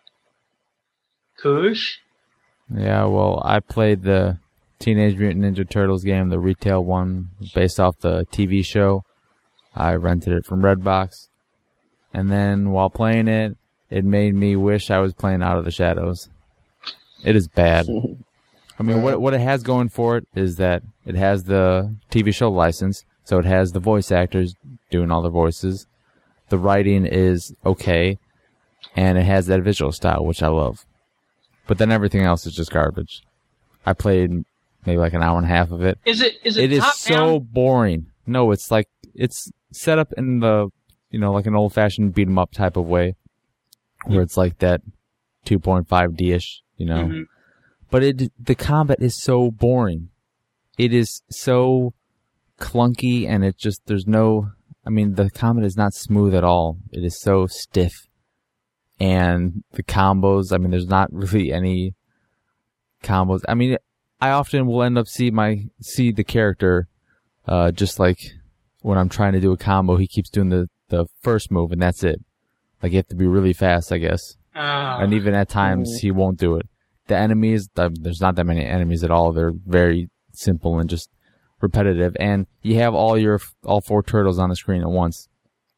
Kush? Yeah, well, I played the Teenage Mutant Ninja Turtles game, the retail one, based off the TV show. I rented it from Redbox. And then while playing it, it made me wish I was playing Out of the Shadows. It is bad. I mean, what it has going for it is that it has the TV show license, so it has the voice actors doing all the voices. The writing is okay, and it has that visual style, which I love. But then everything else is just garbage. I played maybe like an hour and a half of it. Is it It is so boring. No, it's like, it's set up in the, like an old-fashioned beat-em-up type of way, where it's like that 2.5D-ish, Mm-hmm. But the combat is so boring. It is so clunky, and it just, the combat is not smooth at all. It is so stiff. And the combos, there's not really any combos. I often will end up see the character, just like when I'm trying to do a combo, he keeps doing the first move, and that's it. Like, you have to be really fast, I guess. And even at times, he won't do it. The enemies, there's not that many enemies at all. They're very simple and just repetitive. And you have all four turtles on the screen at once.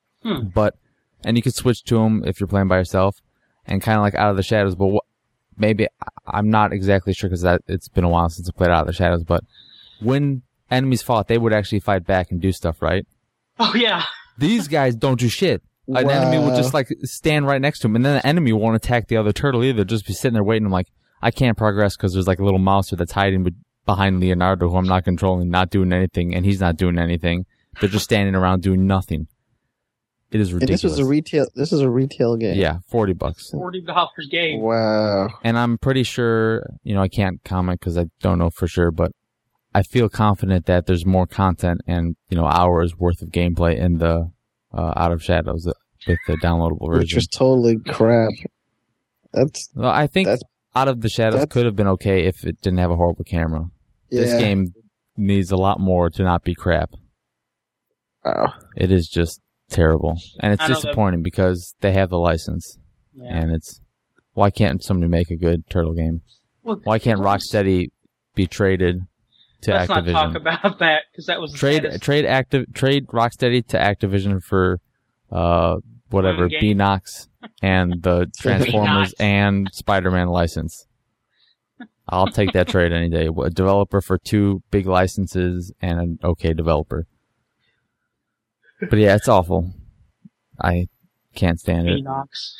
And you can switch to them if you're playing by yourself, and kind of like Out of the Shadows. But maybe I'm not exactly sure, because it's been a while since I played Out of the Shadows. But when enemies fought, they would actually fight back and do stuff, right? Oh yeah. These guys don't do shit. An enemy will just like stand right next to him, and then the enemy won't attack the other turtle either. Just be sitting there waiting. I'm like, I can't progress because there's like a little monster that's hiding behind Leonardo, who I'm not controlling, not doing anything, and he's not doing anything. They're just standing around doing nothing. It is ridiculous. And this is a retail game. Yeah, $40. $40 game. Wow. And I'm pretty sure, I can't comment because I don't know for sure, but I feel confident that there's more content and, hours worth of gameplay in the Out of Shadows with the downloadable version. Which is totally crap. I think Out of the Shadows could have been okay if it didn't have a horrible camera. Yeah. This game needs a lot more to not be crap. Wow. It is just terrible. And it's disappointing because they have the license. Yeah. And why can't somebody make a good turtle game? Well, why can't Rocksteady be traded to Activision? Let's not talk about that, because that was trade Rocksteady to Activision for whatever, Beanox and the Transformers and Spider-Man license. I'll take that trade any day. A developer for 2 big licenses and an okay developer. But yeah, it's awful. I can't stand it.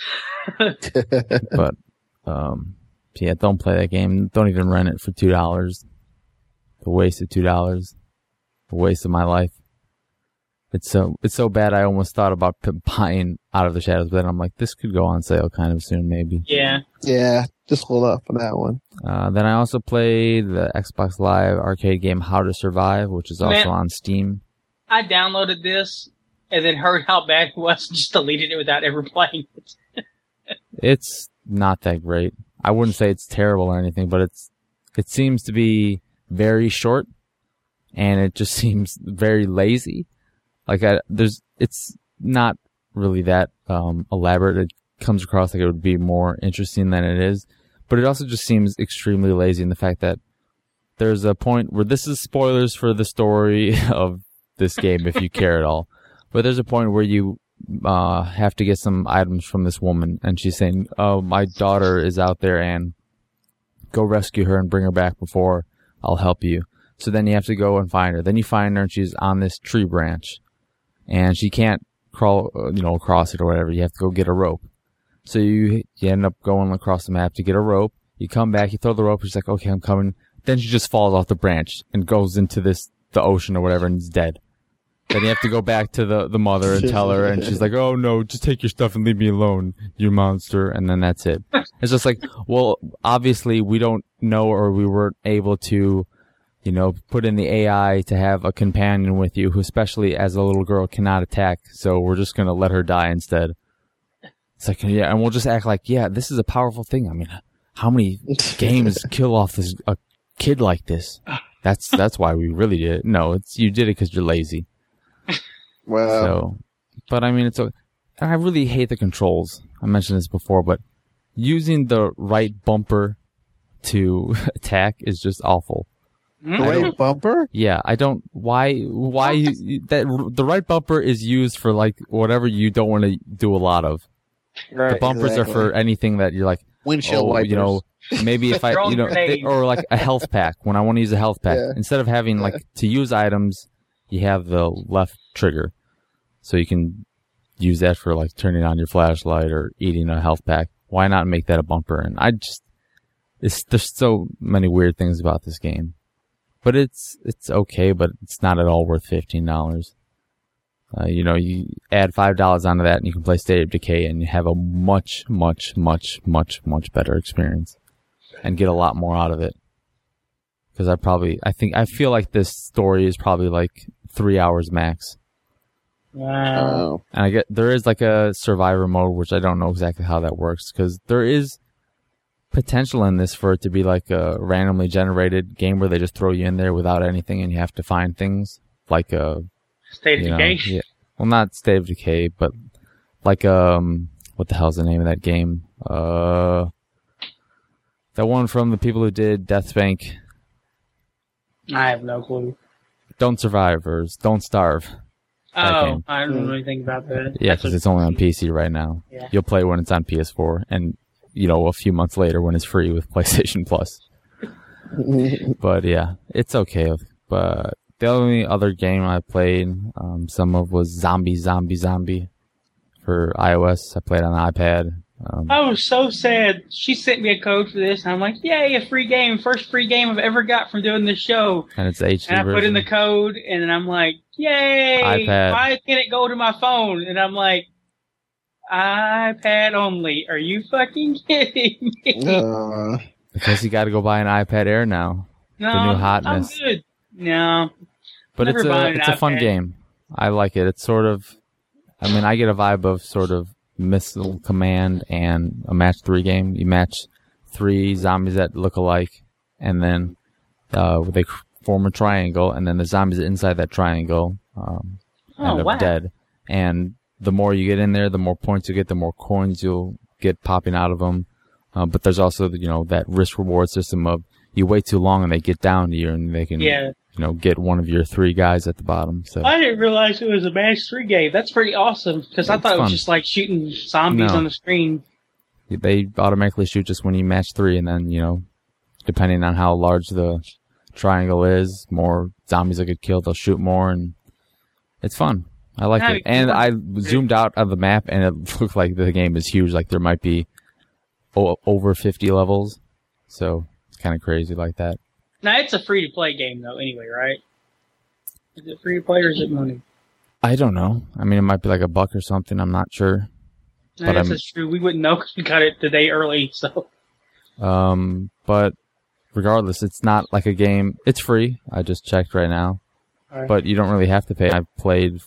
But yeah, don't play that game. Don't even rent it for $2. A waste of $2. A waste of my life. It's so bad. I almost thought about buying Out of the Shadows, but then I'm like, this could go on sale kind of soon, maybe. Yeah. Yeah. Just hold up for that one. Then I also played the Xbox Live arcade game How to Survive, which is also on Steam. I downloaded this and then heard how bad it was and just deleted it without ever playing it. It's not that great. I wouldn't say it's terrible or anything, but it seems to be very short, and it just seems very lazy. Like it's not really that elaborate. It comes across like it would be more interesting than it is, but it also just seems extremely lazy in the fact that there's a point where this is spoilers for the story of this game if you care at all. But there's a point where you have to get some items from this woman, and she's saying, "Oh, my daughter is out there, and go rescue her and bring her back before I'll help you." So then you have to go and find her. Then you find her, and she's on this tree branch, and she can't crawl, across it or whatever. You have to go get a rope. So you end up going across the map to get a rope. You come back, you throw the rope. She's like, "Okay, I'm coming." Then she just falls off the branch and goes into the ocean or whatever, and is dead. Then you have to go back to the mother and tell her, and she's like, "Oh no, just take your stuff and leave me alone, you monster." And then that's it. It's just like, well, obviously we don't know, or we weren't able to, put in the AI to have a companion with you who, especially as a little girl, cannot attack. So we're just going to let her die instead. It's like, yeah, and we'll just act like, yeah, this is a powerful thing. I mean, how many games kill off a kid like this? That's why we really did it. No, you did it because you're lazy. Well, so, but I mean, I really hate the controls. I mentioned this before, but using the right bumper to attack is just awful. The right bumper? Yeah, I don't. Why the right bumper is used for like whatever you don't want to do a lot of. right, The bumpers exactly. are for anything that you're like, Windshield wipers. maybe if I, Throwing grenades. or like a health pack when I want to use a health pack. Yeah. Instead of having like to use items, you have the left trigger, so you can use that for like turning on your flashlight or eating a health pack. Why not make that a bumper? And there's so many weird things about this game, but it's okay, but it's not at all worth $15. You add $5 onto that and you can play State of Decay and you have a much, much, much, much, much better experience and get a lot more out of it. Because I feel like this story is probably like 3 hours max. Wow. Oh. And there is like a survivor mode, which I don't know exactly how that works, because there is potential in this for it to be like a randomly generated game where they just throw you in there without anything and you have to find things like a State of Decay. yeah. Well, not State of Decay, but like what the hell's the name of that game? That one from the people who did Deathspank. I have no clue. Don't Survive or Don't Starve. That Oh, game. I don't know anything about that. Yeah, because it's only on PC right now. Yeah. You'll play when it's on PS4, and a few months later when it's free with PlayStation Plus. But yeah, it's okay. But the only other game I played, some of was Zombie for iOS. I played on the iPad. I was so sad. She sent me a code for this, and I'm like, yay, a free game. First free game I've ever got from doing this show. And it's HD And I put in the version. code, and then I'm like, yay! iPad. Why can't it go to my phone? And I'm like, iPad only. Are you fucking kidding me? Because you got to go buy an iPad Air now. No, the new hotness. I'm good. No. But Never buying it's an a fun iPad. game. I like it. It's sort of, I get a vibe of sort of Missile Command and a match 3 game. You match 3 zombies that look alike, and then they form a triangle, and then the zombies inside that triangle end up wow. dead. And the more you get in there, the more points you get, the more coins you'll get popping out of them. But there's also that risk reward system of you wait too long and they get down to you and they can get one of your 3 guys at the bottom. So I didn't realize it was a match 3 game. That's pretty awesome, because I thought it was fun. just like shooting zombies No. on the screen. they automatically shoot just when you match 3, and then depending on how large the triangle is, more zombies that get killed, they'll shoot more, and it's fun. I like Yeah, it. And I zoomed out of the map, and it looked like the game is huge. Like there might be over 50 levels, so it's kind of crazy like that. Now, it's a free-to-play game, though, anyway, right? Is it free-to-play or is it money? I don't know. It might be like $1 or something. I'm not sure. No, But that's true. We wouldn't know because we got it today early, so... But regardless, it's not like a game. It's free. I just checked right now. All right. But you don't really have to pay. I've played,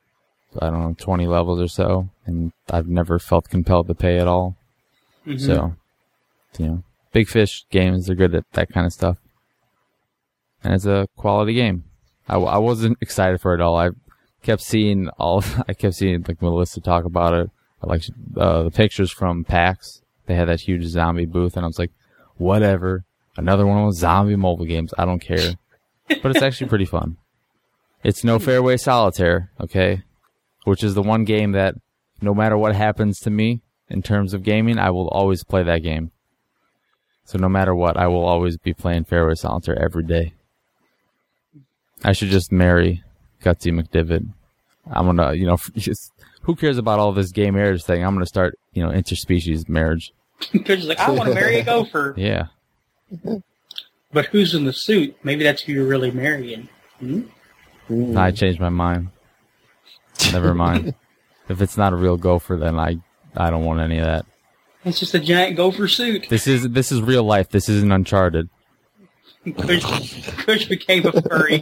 20 levels or so, and I've never felt compelled to pay at all. Mhm. So, Big Fish games are good at that kind of stuff. And it's a quality game. I wasn't excited for it all. I kept seeing like Melissa talk about it. I like the pictures from PAX. They had that huge zombie booth, and I was like, whatever. Another one of those zombie mobile games. I don't care. But it's actually pretty fun. It's no Fairway Solitaire, okay? Which is the one game that no matter what happens to me in terms of gaming, I will always play that game. So no matter what, I will always be playing Fairway Solitaire every day. I should just marry Gutsy McDivitt. I'm gonna, who cares about all this gay marriage thing? I'm gonna start, interspecies marriage. Because you're like, I want to marry a gopher. Yeah. But who's in the suit? Maybe that's who you're really marrying. Hmm? I changed my mind. Never mind. If it's not a real gopher, then I don't want any of that. It's just a giant gopher suit. This is real life. This isn't Uncharted. Kush became a furry.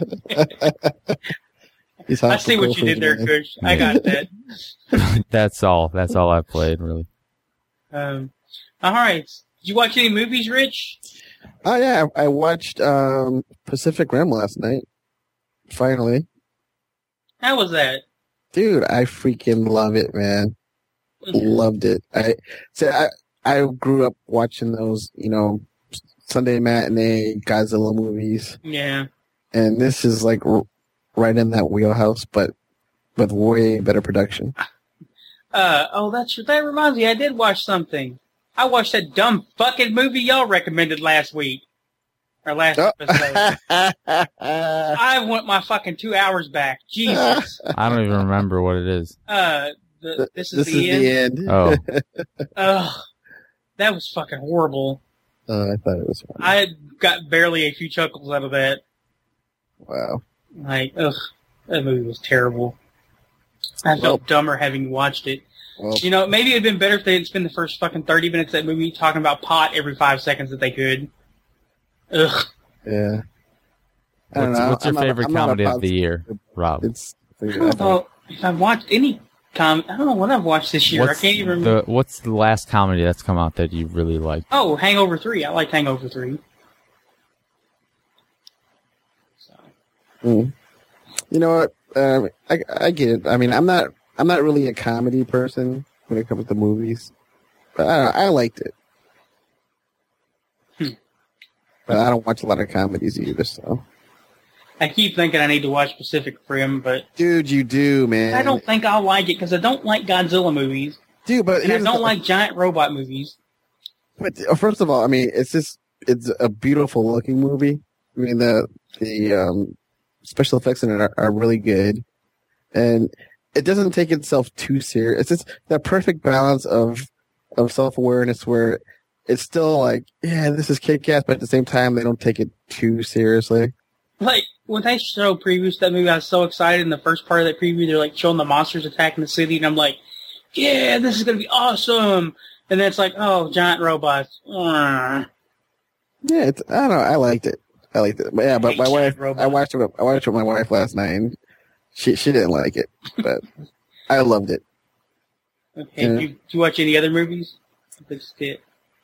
I see what you did there, Kush. I got that. That's all I played, really. All right. Did you watch any movies, Rich? Oh, yeah. I watched Pacific Rim last night. Finally. How was that? Dude, I freaking love it, man. Loved it. I grew up watching those, Sunday matinee Godzilla movies. Yeah. And this is like right in that wheelhouse, but with way better production. That reminds me, I did watch something. I watched that dumb fucking movie y'all recommended last week. Or last episode. I want my fucking 2 hours back. Jesus. I don't even remember what it is. This is the end. Oh. That was fucking horrible. I thought it was funny. I got barely a few chuckles out of that. Wow. That movie was terrible. I felt dumber having watched it. Well, maybe it would have been better if they didn't spend the first fucking 30 minutes of that movie talking about pot every 5 seconds that they could. Ugh. Yeah. I don't know. What's your favorite comedy of the year, Rob? I don't know if I've watched any comedy. I don't know what I've watched this year. I can't even remember. What's the last comedy that's come out that you really liked? Oh, Hangover 3. I liked Hangover 3. So. You know what? I get it. I mean, I'm not really a comedy person when it comes to movies, but I liked it. But I don't watch a lot of comedies either, so. I keep thinking I need to watch Pacific Rim, but... Dude, you do, man. I don't think I'll like it, because I don't like Godzilla movies. Dude, but... And I don't like giant robot movies. But, first of all, I mean, it's a beautiful-looking movie. I mean, the special effects in it are really good. And it doesn't take itself too serious. It's just that perfect balance of self-awareness where... It's still like, yeah, this is kick-ass, but at the same time, they don't take it too seriously. Like, when they show previews to that movie, I was so excited in the first part of that preview. They're, like, showing the monsters attacking the city, and I'm like, yeah, this is going to be awesome. And then it's like, oh, giant robots. Yeah, I don't know. I liked it. But yeah, but my wife, I watched it with my wife last night, and she didn't like it, but I loved it. Okay, did you watch any other movies? That's it.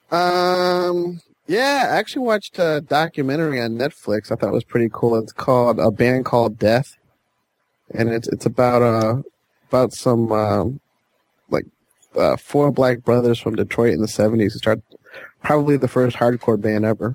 Yeah, I actually watched a documentary on Netflix. I thought it was pretty cool. It's called A Band Called Death, and it's about some four black brothers from Detroit in the 70s who started probably the first hardcore band ever.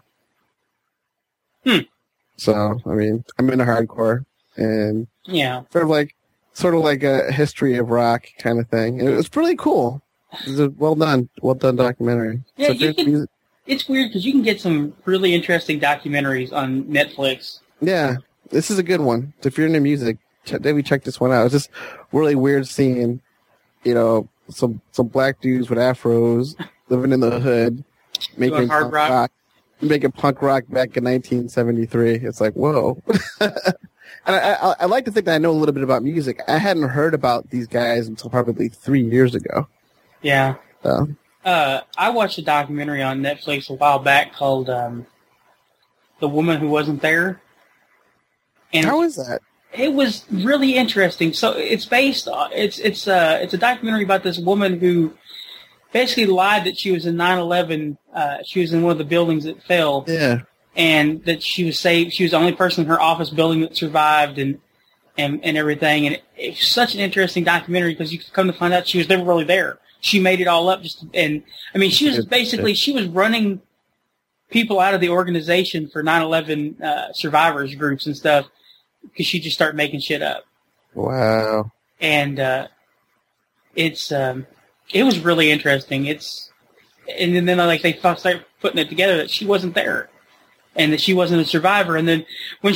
So, I mean, I'm into hardcore, and sort of like a history of rock kind of thing. And it was pretty cool. It's a well done documentary. Yeah, it's weird because you can get some really interesting documentaries on Netflix. Yeah, this is a good one. So if you're into music, maybe check this one out. It's just really weird seeing, some black dudes with afros living in the hood, making hard rock. Making punk rock back in 1973. It's like, whoa. And I like to think that I know a little bit about music. I hadn't heard about these guys until probably 3 years ago. Yeah. So. I watched a documentary on Netflix a while back called The Woman Who Wasn't There. And how is that? It was really interesting. So it's based on it's a documentary about this woman who basically lied that she was in 9/11. She was in one of the buildings that fell. Yeah. And that she was saved. She was the only person in her office building that survived and everything. And it's such an interesting documentary because you come to find out she was never really there. She made it all up she was basically, she was running people out of the organization for 9/11 survivors groups and stuff because she just started making shit up. Wow. And it was really interesting. And then like they start putting it together that she wasn't there and that she wasn't a survivor. And then when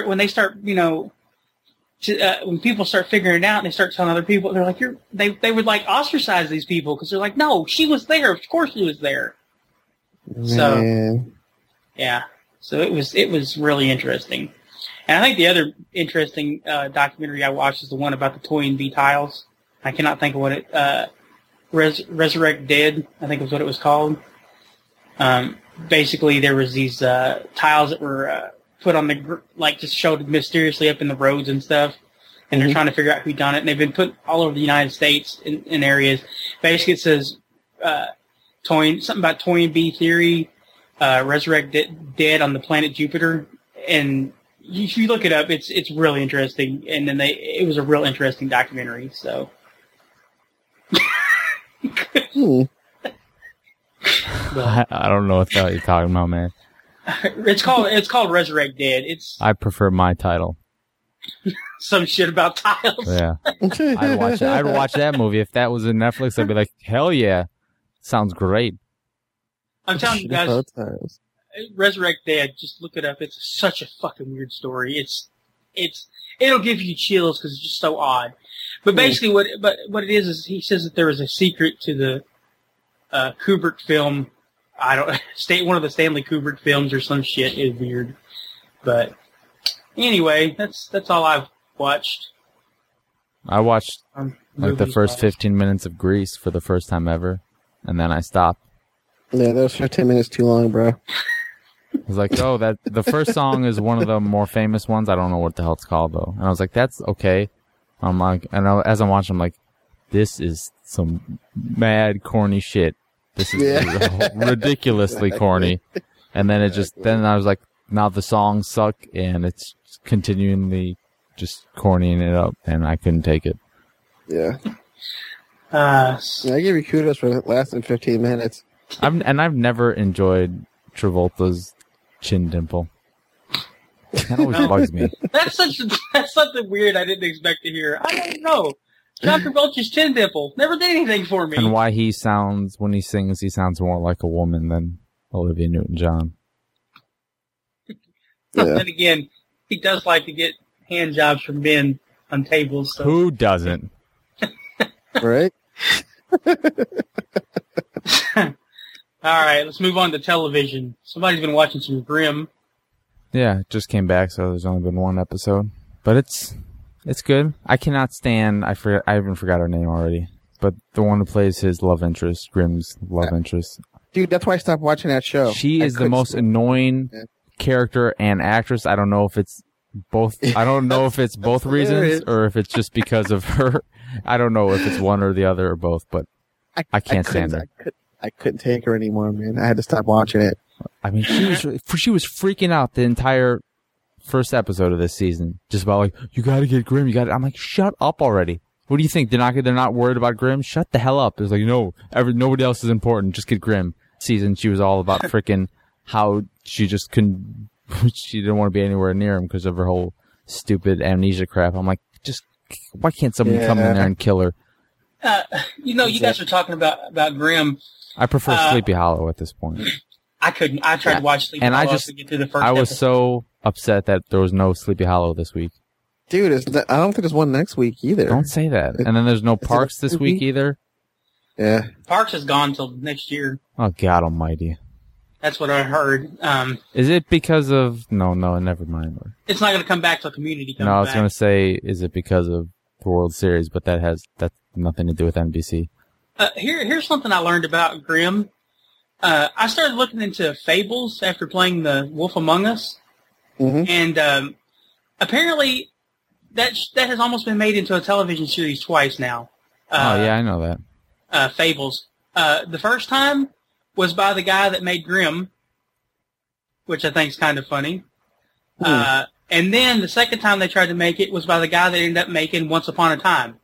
when people start figuring it out and they start telling other people, they're like, they would like ostracize these people because they're like, no, she was there. Of course she was there. Man. So, yeah. So it was really interesting. And I think the other interesting documentary I watched is the one about the Toy and V Tiles. I cannot think of what it, Resurrect Dead, I think was what it was called. basically there was these tiles that were put on the just showed mysteriously up in the roads and stuff, and they're trying to figure out who done it. And they've been put all over the United States in areas. Basically, it says something about Toynbee theory, resurrect dead on the planet Jupiter, and if you look it up, it's really interesting. And then it was a real interesting documentary. So. I don't know what the hell you're talking about, man. It's called Resurrect Dead. I prefer my title. Some shit about tiles. Yeah, I'd watch it. I'd watch that movie if that was in Netflix. I'd be like, hell yeah, sounds great. I'm telling you guys, Resurrect Dead. Just look it up. It's such a fucking weird story. It'll give you chills because it's just so odd. But basically, what it is he says that there was a secret to the Kubrick film. I don't one of the Stanley Kubrick films or some shit. Is weird, but anyway, that's all I've watched. I watched like the first 15 minutes of Grease for the first time ever, and then I stopped. Yeah, that was 15 minutes too long, bro. I was like, oh, the first song is one of the more famous ones. I don't know what the hell it's called though, and I was like, that's okay. I'm like, and as I'm watching, I'm like, this is some mad corny shit. This is ridiculously corny. And then then I was like, now the songs suck, and it's continually just cornying it up, and I couldn't take it. Yeah. I give you kudos for lasting 15 minutes. I've never enjoyed Travolta's chin dimple. That always bugs me. That's something weird I didn't expect to hear. I don't know. John Travolta's chin dimple never did anything for me. And why when he sings, he sounds more like a woman than Olivia Newton-John. Then again, he does like to get hand jobs from men on tables. So. Who doesn't? Right? All right, let's move on to television. Somebody's been watching some Grimm. Yeah, it just came back, so there's only been one episode. But it's good. I cannot stand, I even forgot her name already. But the one who plays his love interest, Grimm's love interest. Dude, that's why I stopped watching that show. She is the most annoying character and actress. I don't know if it's both. I don't know if it's both reasons or if it's just because of her. I don't know if it's one or the other or both, but I can't stand her. I couldn't take her anymore, man. I had to stop watching it. I mean, she was freaking out the entire first episode of this season, just about like, you got to get Grimm. You got. I'm like, shut up already. What do you think? They're not worried about Grimm? Shut the hell up. It was like, no, nobody else is important. Just get Grimm. Season, she was all about freaking how she just couldn't. She didn't want to be anywhere near him because of her whole stupid amnesia crap. I'm like, just why can't somebody come in there and kill her? You guys are talking about Grimm. I prefer Sleepy Hollow at this point. I couldn't. I tried to watch Sleepy Hollow to get through the first. I was episode. So upset that there was no Sleepy Hollow this week. Dude, I don't think there's one next week either. Don't say that. And then there's no Parks this week either. Yeah. Parks is gone till next year. Oh, God almighty. That's what I heard. Is it because of... No, never mind. It's not going to come back till Community comes back. No, I was going to say, is it because of the World Series? But that's nothing to do with NBC. Here's something I learned about Grimm. I started looking into fables after playing the Wolf Among Us. Mm-hmm. And apparently that has almost been made into a television series twice now. Yeah, I know that. Fables. The first time was by the guy that made Grimm, which I think is kind of funny. And then the second time they tried to make it was by the guy that ended up making Once Upon a Time.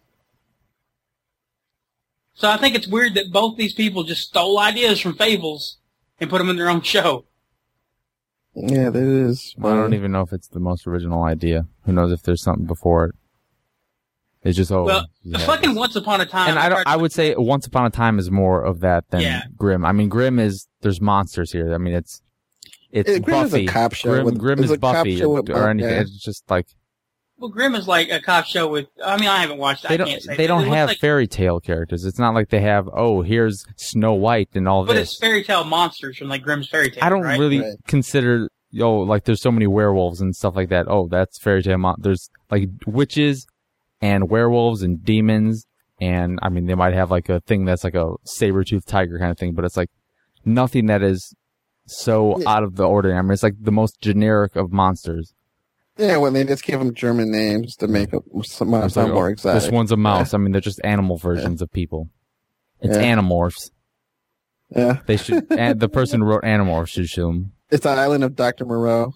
So I think it's weird that both these people just stole ideas from Fables and put them in their own show. Yeah, that is. I don't even know if it's the most original idea. Who knows if there's something before it. It's just, fucking Once Upon a Time. And I would say Once Upon a Time is more of that than Grimm. I mean, Grimm there's monsters here. I mean, it's Grimm Buffy. Is a cop show. Grimm is Buffy or anything. Yeah. It's just like. Well, Grimm is like a cop show with. I mean, I haven't watched it. They don't have fairy tale characters. It's not like they have. Oh, here's Snow White and all this. But it's fairy tale monsters from like Grimm's fairy tale. I don't really consider. Like there's so many werewolves and stuff like that. Oh, that's fairy tale. There's like witches and werewolves and demons, and I mean they might have like a thing that's like a saber-toothed tiger kind of thing, but it's like nothing that is so out of the ordinary. I mean, it's like the most generic of monsters. Yeah, when they just give them German names to make it sound more exotic. This one's a mouse. I mean, they're just animal versions of people. It's Animorphs. Yeah. They should. And the person who wrote Animorphs should sue them. It's the island of Dr. Moreau.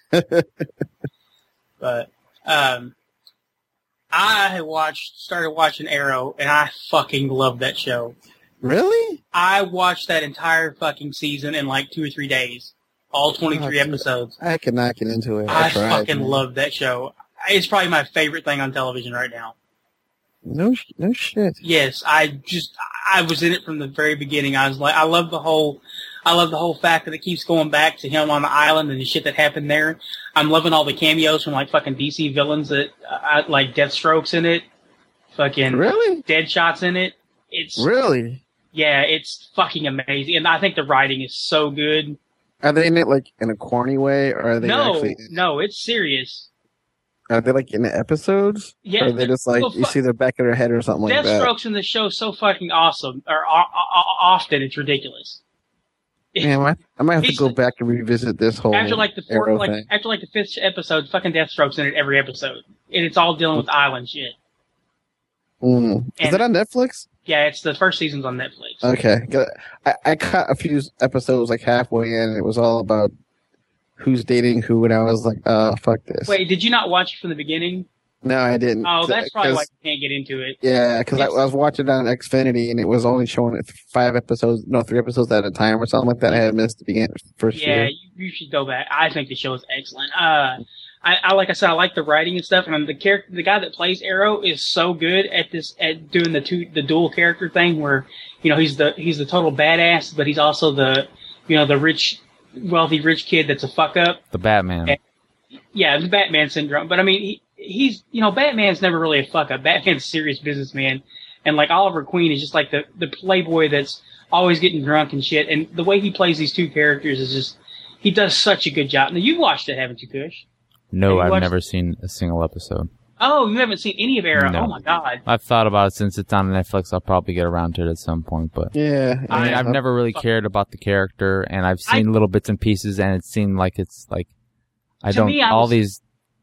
But I started watching Arrow, and I fucking love that show. Really? I watched that entire fucking season in like 2 or 3 days. All 23 episodes. I could not get into it. I fucking love that show. It's probably my favorite thing on television right now. No shit. Yes, I was in it from the very beginning. I was like, I love the whole fact that it keeps going back to him on the island and the shit that happened there. I'm loving all the cameos from like fucking DC villains that like Deathstroke's in it, fucking really Deadshot's in it. It's really it's fucking amazing, and I think the writing is so good. Are they in it like in a corny way, or are they actually? No, it's serious. Are they like in the episodes? Yeah. Or are they just like you see their back of their head or something like that? Deathstroke's in the show so fucking awesome, or often it's ridiculous. Man, I might have to go back and revisit this whole after like the Arrow thing. after like the 5th episode, fucking Deathstroke's in it every episode, and it's all dealing with island shit. Is that on Netflix? Yeah, it's the first season's on Netflix. Okay, I caught a few episodes like halfway in, and it was all about who's dating who, and I was like, oh, fuck this. Wait, did you not watch it from the beginning? No, I didn't. Oh, that's probably why you can't get into it. Yeah, because I was watching it on Xfinity, and it was only showing it 3 episodes at a time or something like that. I had missed the first year. Yeah, you should go back. I think the show is excellent. I like I said, I like the writing and stuff, and the guy that plays Arrow is so good at doing the dual character thing, where he's the total badass, but he's also the wealthy rich kid that's a fuck up. The Batman. The Batman syndrome. But I mean, he's Batman's never really a fuck up. Batman's a serious businessman, and like Oliver Queen is just like the playboy that's always getting drunk and shit. And the way he plays these two characters is just he does such a good job. Now you've watched it, haven't you, Kush? No, I've never seen a single episode. Oh, you haven't seen any of Arrow? No. Oh my god! I've thought about it since it's on Netflix. I'll probably get around to it at some point, but yeah, I mean, I've never really cared about the character, and I've seen little bits and pieces, and it seemed like it's like all these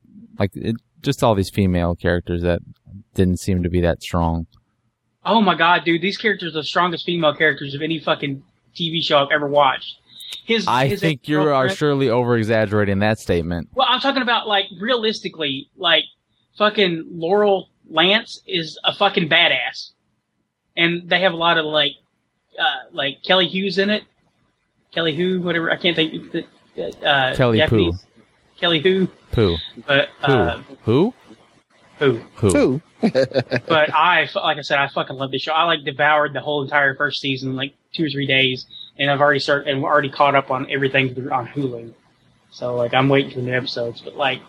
female characters that didn't seem to be that strong. Oh my god, dude! These characters are the strongest female characters of any fucking TV show I've ever watched. I think you are surely over-exaggerating that statement. Well, I'm talking about, like, realistically, like, fucking Laurel Lance is a fucking badass. And they have a lot of, like Kelly Hu's in it. Kelly Hu, whatever, I can't think. Kelly Japanese. Poo. Kelly Hu. Poo. But, Who? But like I said, I fucking love this show. I, like, devoured the whole entire first season in, like, 2 or 3 days. And I've already caught up on everything on Hulu. So, like, I'm waiting for new episodes. But, like,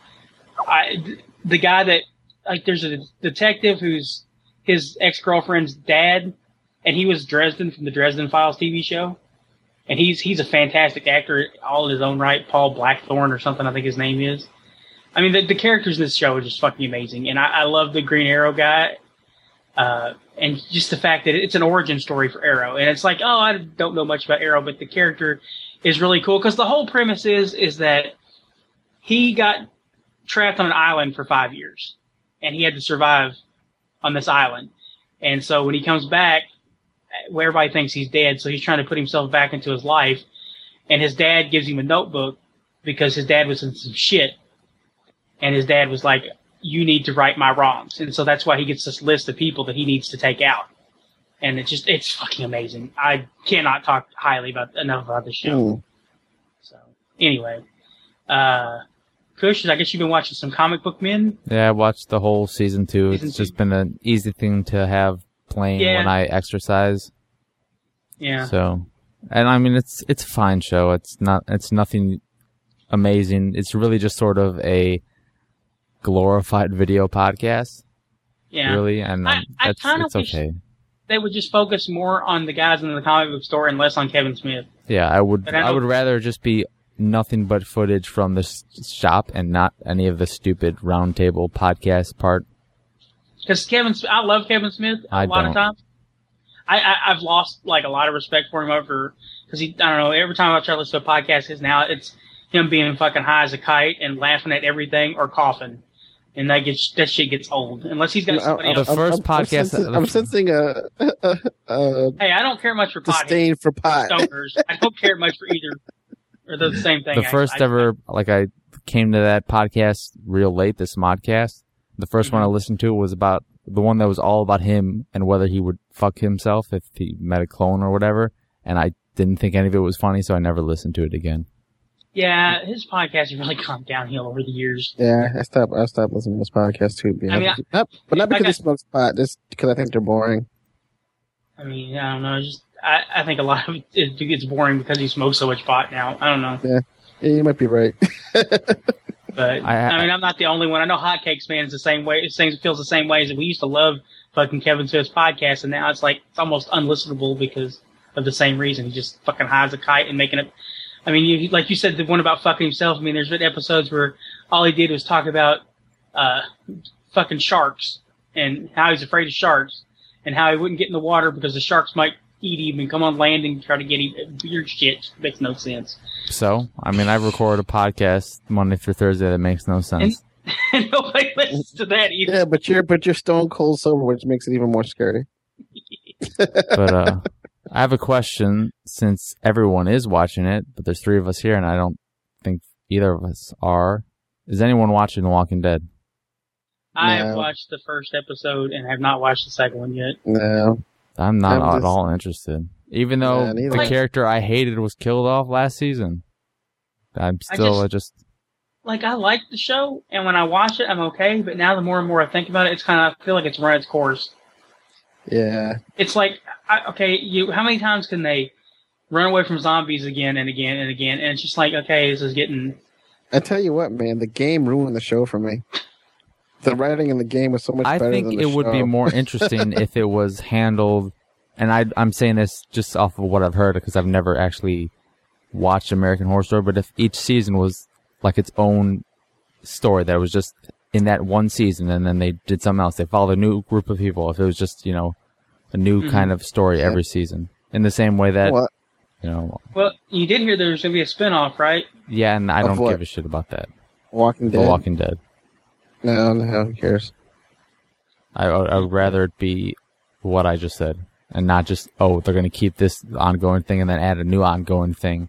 the guy that, like, there's a detective who's his ex-girlfriend's dad, and he was Dresden from the Dresden Files TV show. And he's a fantastic actor all in his own right. Paul Blackthorne or something, I think his name is. I mean, the characters in this show are just fucking amazing. And I love the Green Arrow guy. And just the fact that it's an origin story for Arrow. And it's like, oh, I don't know much about Arrow, but the character is really cool. Because the whole premise is that he got trapped on an island for 5 years. And he had to survive on this island. And so when he comes back, where everybody thinks he's dead, so he's trying to put himself back into his life. And his dad gives him a notebook because his dad was in some shit. And his dad was like, you need to right my wrongs. And so that's why he gets this list of people that he needs to take out. And it's fucking amazing. I cannot talk highly enough about this show. Ooh. So anyway, Kush, I guess you've been watching some Comic Book Men. Yeah, I watched the whole season 2. It's just been an easy thing to have playing when I exercise. Yeah. So, and I mean, it's a fine show. It's nothing amazing. It's really just sort of a glorified video podcast. Yeah. Really, and it's okay. They would just focus more on the guys in the comic book store and less on Kevin Smith. Yeah, I would rather just be nothing but footage from the shop and not any of the stupid roundtable podcast part. Because I love Kevin Smith a lot of times. I've lost like a lot of respect for him because because I don't know, every time I try to listen to a podcast, now it's him being fucking high as a kite and laughing at everything or coughing. And that shit gets old. Unless he's got somebody else. The first podcast. I'm sensing a hey, I don't care much for disdain for pot. Stoners. I don't care much for either. Or they're the same thing. The first ever, I came to that podcast real late, this Modcast. The first one I listened to was about the one that was all about him and whether he would fuck himself if he met a clone or whatever. And I didn't think any of it was funny, so I never listened to it again. Yeah, his podcast has really gone downhill over the years. Yeah, I stopped listening to this podcast too. But not because he smokes pot, just because I think they're boring. I mean, I don't know. I think a lot of it gets boring because he smokes so much pot now. I don't know. Yeah, you might be right. But I mean, I'm not the only one. I know Hotcakes Man is the same way. It feels the same way as we used to love fucking Kevin Smith's podcast, and now it's almost unlistenable because of the same reason. He just fucking hides a kite and making it. I mean, like you said, the one about fucking himself. I mean, there's been episodes where all he did was talk about fucking sharks and how he's afraid of sharks and how he wouldn't get in the water because the sharks might eat him and come on land and try to get him. Weird shit. Makes no sense. So, I mean, I record a podcast Monday through Thursday that makes no sense. And nobody listens to that either. Yeah, but you're stone cold sober, which makes it even more scary. But I have a question, since everyone is watching it, but there's 3 of us here, and I don't think either of us are. Is anyone watching The Walking Dead? I have watched the first episode and have not watched the second one yet. No. I'm not at all interested. Even though the character I hated was killed off last season. I'm still I like the show, and when I watch it, I'm okay, but now the more and more I think about it, I feel like it's run its course. Yeah. It's like, how many times can they run away from zombies again and again and again? And it's just like, okay, this is getting... I tell you what, man, the game ruined the show for me. The writing in the game was so much better than the show. I think it would be more interesting if it was handled, and I'm saying this just off of what I've heard because I've never actually watched American Horror Story, but if each season was like its own story that was just in that one season, and then they did something else. They followed a new group of people. If it was just, a new kind of story every season. In the same way that, Well, you did hear there was going to be a spinoff, right? Yeah, and I don't give a shit about that. Walking Dead? The Walking Dead. No, who cares? I would rather it be what I just said. And not just, they're going to keep this ongoing thing and then add a new ongoing thing.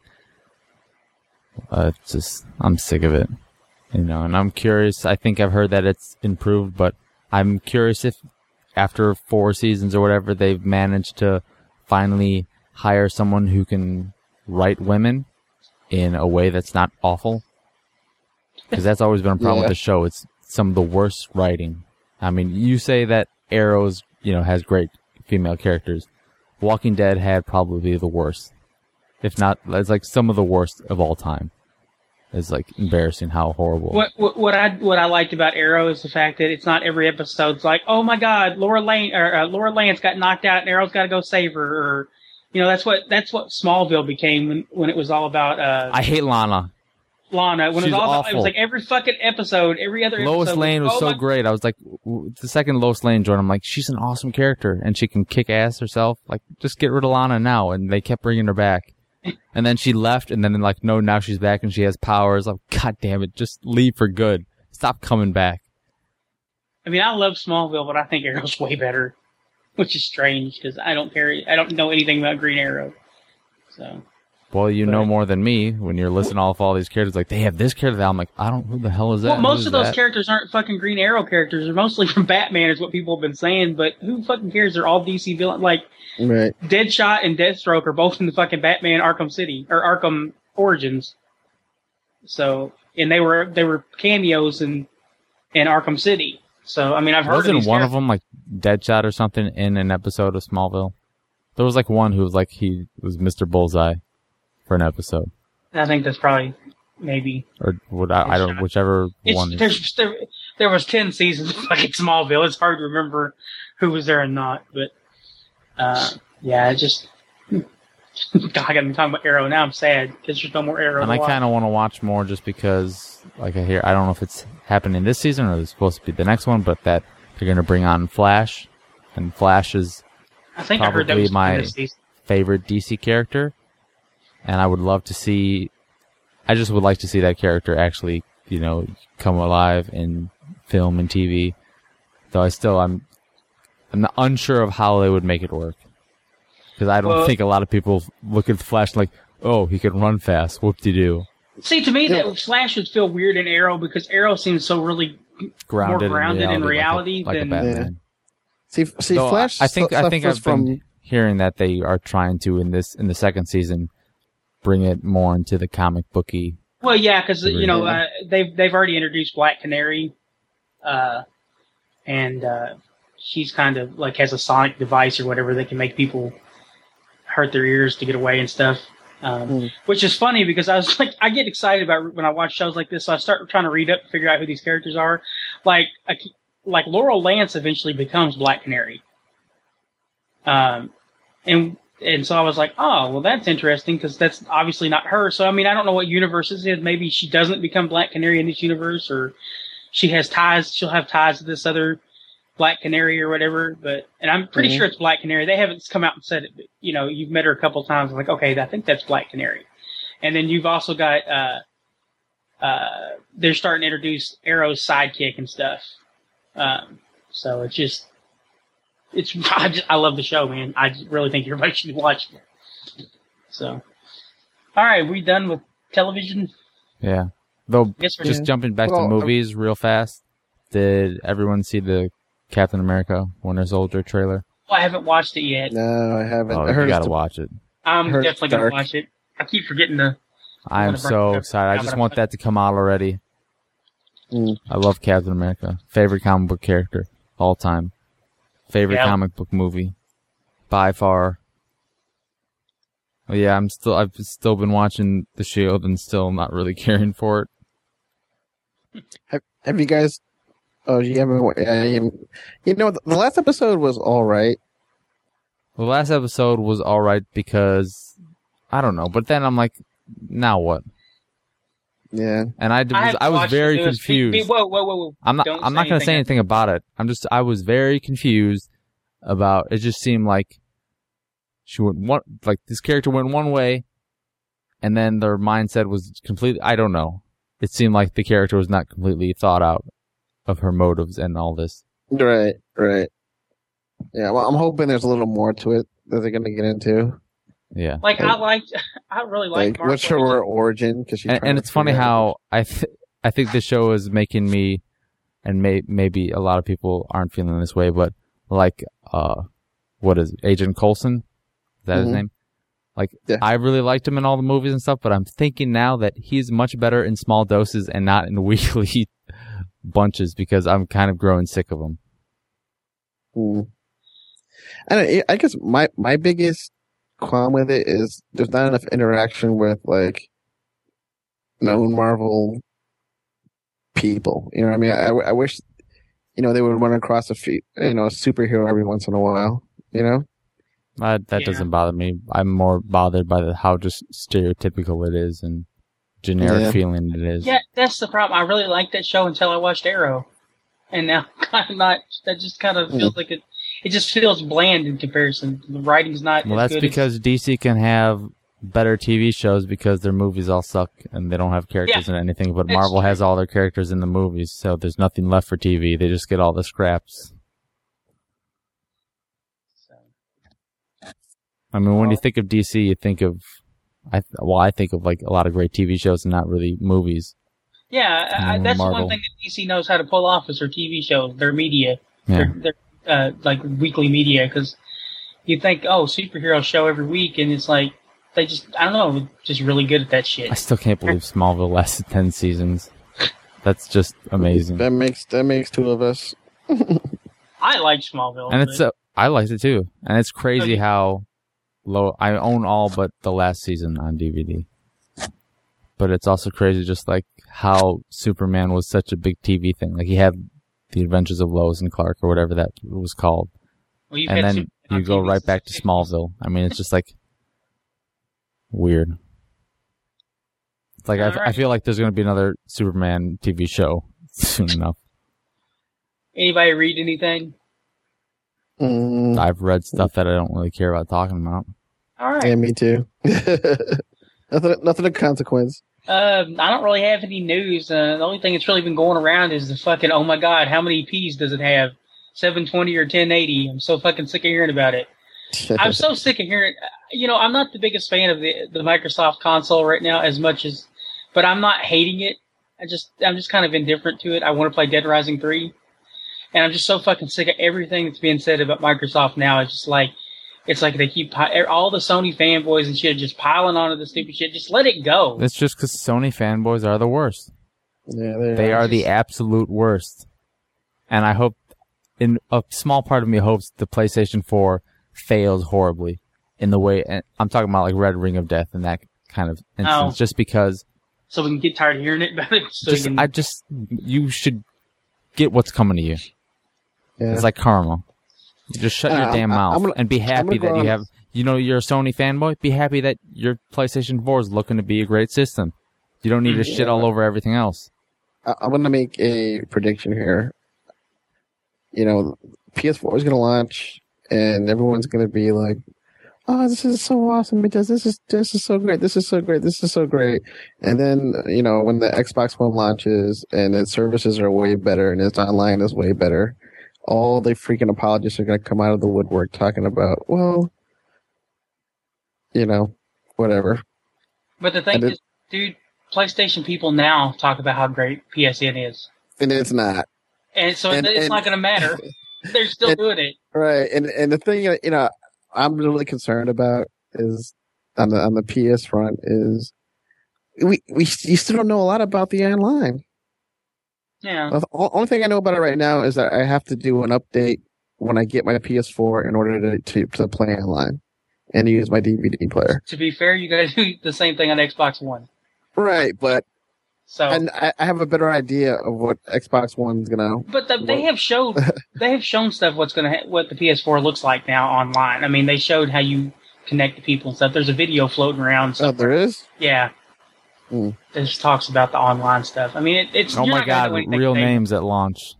I'm sick of it. And I'm curious. I think I've heard that it's improved, but I'm curious if after 4 seasons or whatever, they've managed to finally hire someone who can write women in a way that's not awful. Because that's always been a problem with the show. It's some of the worst writing. I mean, you say that Arrows, has great female characters. Walking Dead had probably the worst. If not, it's like some of the worst of all time. It's like embarrassing how horrible. What I liked about Arrow is the fact that it's not every episode's like, oh my God, Laura Lance got knocked out and Arrow's got to go save her, or that's what Smallville became when it was all about. I hate Lana. When it was all about, it was like every fucking episode, every other episode. Lois Lane was so great. I was like, the second Lois Lane joined, I'm like, she's an awesome character and she can kick ass herself. Like, just get rid of Lana now, and they kept bringing her back. And then she left, and then no, now she's back and she has powers. Like, God damn it, just leave for good. Stop coming back. I mean, I love Smallville, but I think Arrow's way better, which is strange because I don't know anything about Green Arrow. So. Well, you know more than me when you're listening to all these characters. Like, they have this character. I'm like, who the hell is that? Well, most of those characters aren't fucking Green Arrow characters. They're mostly from Batman, is what people have been saying. But who fucking cares? They're all DC villains. Like, right. Deadshot and Deathstroke are both in the fucking Batman Arkham City or Arkham Origins. So, and they were cameos in Arkham City. So, I mean, I've heard. Wasn't one of them like Deadshot or something in an episode of Smallville? There was like one who was like he was Mr. Bullseye for an episode. I think that's probably maybe. Or whichever one. There was 10 seasons of fucking Smallville. It's hard to remember who was there and not, but yeah, just. God, I got me talking about Arrow now. I'm sad because there's no more Arrow. And I kind of want to watch more just because, like, I don't know if it's happening this season or it's supposed to be the next one, but that they're going to bring on Flash, and Flash is I think probably my favorite DC character. and I would love to see. I just would like to see that character actually, come alive in film and TV. Though I'm unsure of how they would make it work, because I don't think a lot of people look at the Flash like, oh, he can run fast. Whoop-de-doo. See, to me, that Flash would feel weird in Arrow because Arrow seems so really more grounded in reality like than Batman. See, Flash. I think I've from been hearing that they are trying to in the second season bring it more into the comic booky. Well, yeah, because they've already introduced Black Canary, and she's kind of like has a sonic device or whatever that can make people hurt their ears to get away and stuff. Which is funny because I was like, I get excited about when I watch shows like this, so I start trying to read up and figure out who these characters are. Like Laurel Lance eventually becomes Black Canary. And so I was like, oh, well, that's interesting because that's obviously not her. So, I mean, I don't know what universe this is. Maybe she doesn't become Black Canary in this universe, or she has ties. She'll have ties to this other Black Canary or whatever. And I'm pretty sure it's Black Canary. They haven't come out and said it, but, you've met her a couple of times. I'm like, okay, I think that's Black Canary. And then you've also got, they're starting to introduce Arrow's sidekick and stuff. So it's just, I love the show, man. I really think everybody should watch it. So, all right, we done with television? Yeah. Though, just jumping back to movies real fast, did everyone see the Captain America Winter Soldier trailer? Oh, I haven't watched it yet. No, I haven't. Oh, I heard you gotta watch it. I'm definitely going to watch it. I keep forgetting to... I am so excited. I just want that to come out already. I love Captain America. Favorite comic book character all time. Favorite comic book movie by far. Well, yeah, I've still been watching The Shield and still not really caring for it. Have you guys? Oh, you haven't. The last episode was all right. The last episode was all right because I don't know, but then I'm like, now what? Yeah, and I was very confused. Whoa! I'm not going to say anything about it. I was very confused about. It just seemed like this character went one way, and then their mindset was completely. I don't know. It seemed like the character was not completely thought out of her motives and all this. Right. Yeah, well, I'm hoping there's a little more to it that they're going to get into. Yeah, I really like what's her origin? And it's funny how I think this show is making me, and maybe a lot of people aren't feeling this way, but like what is it, Agent Coulson? Is that his name? Like, yeah. I really liked him in all the movies and stuff, but I'm thinking now that he's much better in small doses and not in weekly bunches because I'm kind of growing sick of him. I guess my biggest qualm with it is there's not enough interaction with like known Marvel people. You know what I mean? I wish they would run across a superhero every once in a while. That doesn't bother me. I'm more bothered by how just stereotypical it is and generic feeling it is. Yeah, that's the problem. I really liked that show until I watched Arrow, and now kind of not. That just kind of feels like it. It just feels bland in comparison. The writing's not. Well, that's because DC can have better TV shows because their movies all suck and they don't have characters in anything. But Marvel has all their characters in the movies, so there's nothing left for TV. They just get all the scraps. I mean, when you think of DC, you think of, I think of like a lot of great TV shows and not really movies. Yeah, that's one thing that DC knows how to pull off is their TV shows, their media, their like weekly media. Because you think, superhero show every week, and it's like they just, I don't know, just really good at that shit. I still can't believe Smallville lasted 10 seasons. That's just amazing. That makes two of us. I like Smallville, and I liked it too, and it's crazy how low. I own all but the last season on DVD. But it's also crazy just like how Superman was such a big TV thing. Like he had the Adventures of Lois and Clark or whatever that was called. Well, and then you go right back to Smallville. I mean, it's just like weird. It's like I feel like there's going to be another Superman TV show soon enough. Anybody read anything? I've read stuff that I don't really care about talking about. All right. Yeah, me too. Nothing of consequence. I don't really have any news. The only thing that's really been going around is the fucking, oh my god, how many Ps does it have? 720 or 1080? I'm so fucking sick of hearing about it. I'm so sick of hearing it. I'm not the biggest fan of the Microsoft console right now but I'm not hating it. I'm just kind of indifferent to it. I want to play Dead Rising 3. And I'm just so fucking sick of everything that's being said about Microsoft now. It's like they keep all the Sony fanboys and shit just piling onto the stupid shit. Just let it go. It's just because Sony fanboys are the worst. Yeah, they are the absolute worst. And I hope, in a small part of me hopes the PlayStation 4 fails horribly in the way, and I'm talking about like Red Ring of Death and that kind of instance, just because. So we can get tired of hearing it about it. You should get what's coming to you. Yeah. It's like karma. You just shut your damn mouth and be happy that you have, you're a Sony fanboy. Be happy that your PlayStation 4 is looking to be a great system. You don't need to shit all over everything else. I'm going to make a prediction here. PS4 is going to launch and everyone's going to be like, oh, this is so awesome because this is so great. This is so great. This is so great. And then, when the Xbox One launches and its services are way better and its online is way better, all the freaking apologists are going to come out of the woodwork talking about, well, whatever. But the thing is, dude, PlayStation people now talk about how great PSN is. And it's not. And so it's not going to matter. They're still doing it. Right. And the thing, I'm really concerned about is on the PS front is you still don't know a lot about the online. Yeah. The only thing I know about it right now is that I have to do an update when I get my PS4 in order to play online and use my DVD player. To be fair, you got to do the same thing on Xbox One. Right, but and I have a better idea of what Xbox One's gonna. But they have shown stuff what the PS4 looks like now online. I mean, they showed how you connect to people and stuff. There's a video floating around. Oh, there is? Yeah. It just talks about the online stuff. I mean, it's. Oh my god! Real names at launch.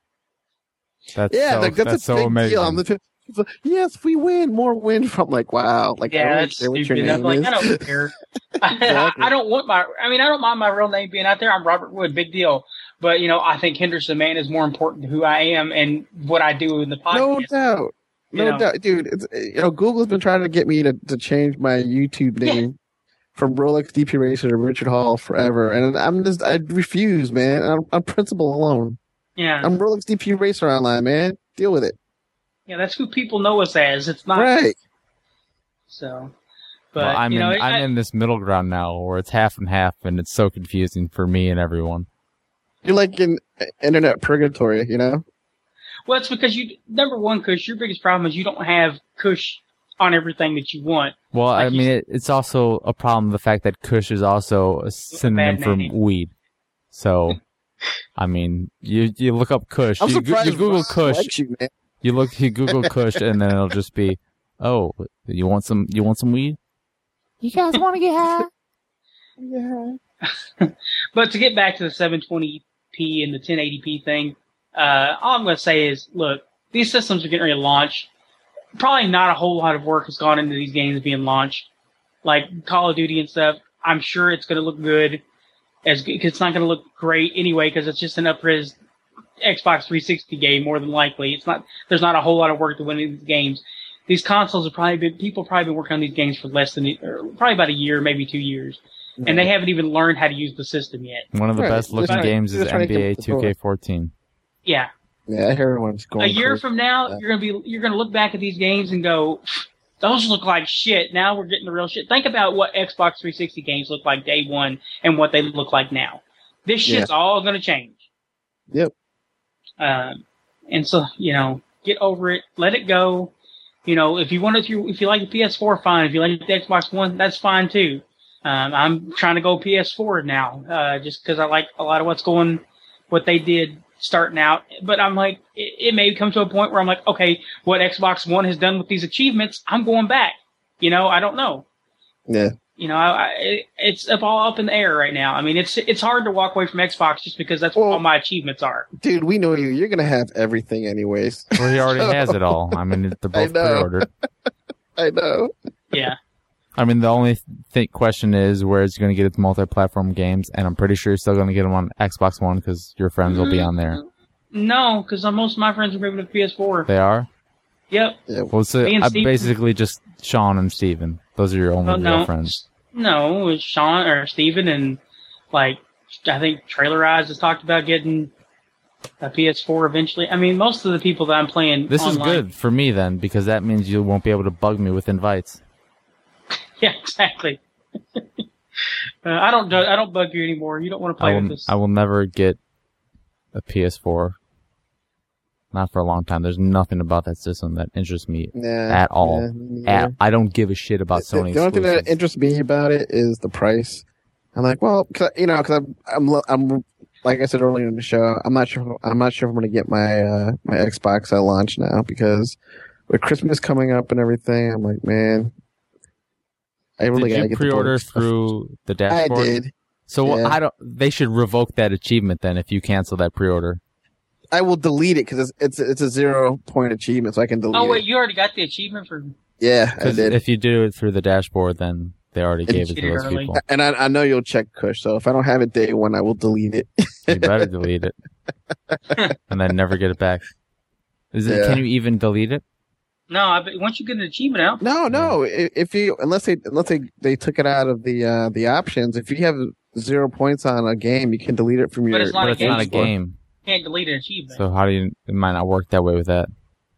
That's so big amazing. Deal. Yes, we win. More win from wow. That's stupid. I'm like, I don't care. Exactly. I don't mind my real name being out there. I'm Robert Wood. Big deal. But I think Henderson Man is more important to who I am and what I do in the podcast. No doubt, dude. Google's been trying to get me to change my YouTube name from Rolex DP Racer to Richard Hall forever, and I refuse, man. I'm principle alone. Yeah, I'm Rolex DP Racer online, man. Deal with it. Yeah, that's who people know us as. It's not right. So, but I'm in this middle ground now where it's half and half, and it's so confusing for me and everyone. You're like in internet purgatory, Well, it's because number one, Kush, your biggest problem is you don't have Kush on everything that you want. Well, it's also a problem, the fact that Kush is also a synonym for weed. So, you look up Kush, you Google Kush, you Google Kush, and then it'll just be, oh, you want some weed? You guys want to get high? Yeah. But to get back to the 720p and the 1080p thing, all I'm going to say is, look, these systems are getting ready to launch. Probably not a whole lot of work has gone into these games being launched. Like Call of Duty and stuff, I'm sure it's going to look good. It's not going to look great anyway because it's just an up-res Xbox 360 game more than likely. There's not a whole lot of work to win in these games. These consoles have people probably been working on these games for probably about a year, maybe 2 years. And they haven't even learned how to use the system yet. One of the best looking games is NBA 2K14. Yeah. Yeah, everyone's going. A year from now, you're gonna look back at these games and go, those look like shit. Now we're getting the real shit. Think about what Xbox 360 games looked like day one and what they look like now. This shit's all gonna change. Yep. And so, get over it. Let it go. If you like the PS4, fine. If you like the Xbox One, that's fine too. I'm trying to go PS4 now, just because I like a lot of what they did starting out. But I'm like, it may come to a point where I'm like, okay, what Xbox One has done with these achievements, I'm going back. I don't know. Yeah. It's all up in the air right now. I mean, it's hard to walk away from Xbox just because that's what all my achievements are. Dude, we know you. You're going to have everything anyways. Well, he already has it all. I mean, they're both pre-ordered. I know. Yeah. I mean, the only question is where it's going to get its multi-platform games, and I'm pretty sure you're still going to get them on Xbox One because your friends will be on there. No, because most of my friends are moving to PS4. They are? Yep. Yeah. Well, so basically just Sean and Steven. Those are your only real friends. No, it's Sean or Steven and, like, I think Trailer Eyes has talked about getting a PS4 eventually. I mean, most of the people that I'm playing This online, is good for me then, because that means you won't be able to bug me with invites. Yeah, exactly. I don't bug you anymore. You don't want to play with us. I will never get a PS4. Not for a long time. There's nothing about that system that interests me at all. I don't give a shit about Sony. The only thing that interests me about it is the price. I'm like, well, because I'm like I said earlier in the show, I'm not sure if I'm going to get my my Xbox at launch now, because with Christmas coming up and everything, I'm like, man, I really gotta get pre-order through the dashboard? I did. So they should revoke that achievement then if you cancel that pre-order. I will delete it because it's a 0-point achievement, so I can delete it. Oh wait, you already got the achievement for? Yeah, I did. If you do it through the dashboard, then they already gave it to those people. And I know you'll check, Kush, so if I don't have it day one, I will delete it. You better delete it. And then never get it back. Can you even delete it? No, once you get an achievement out. No. If you unless they took it out of the options, if you have 0 points on a game, you can delete it from your. But it's not a game. You can't delete an achievement. So how do you? It might not work that way with that.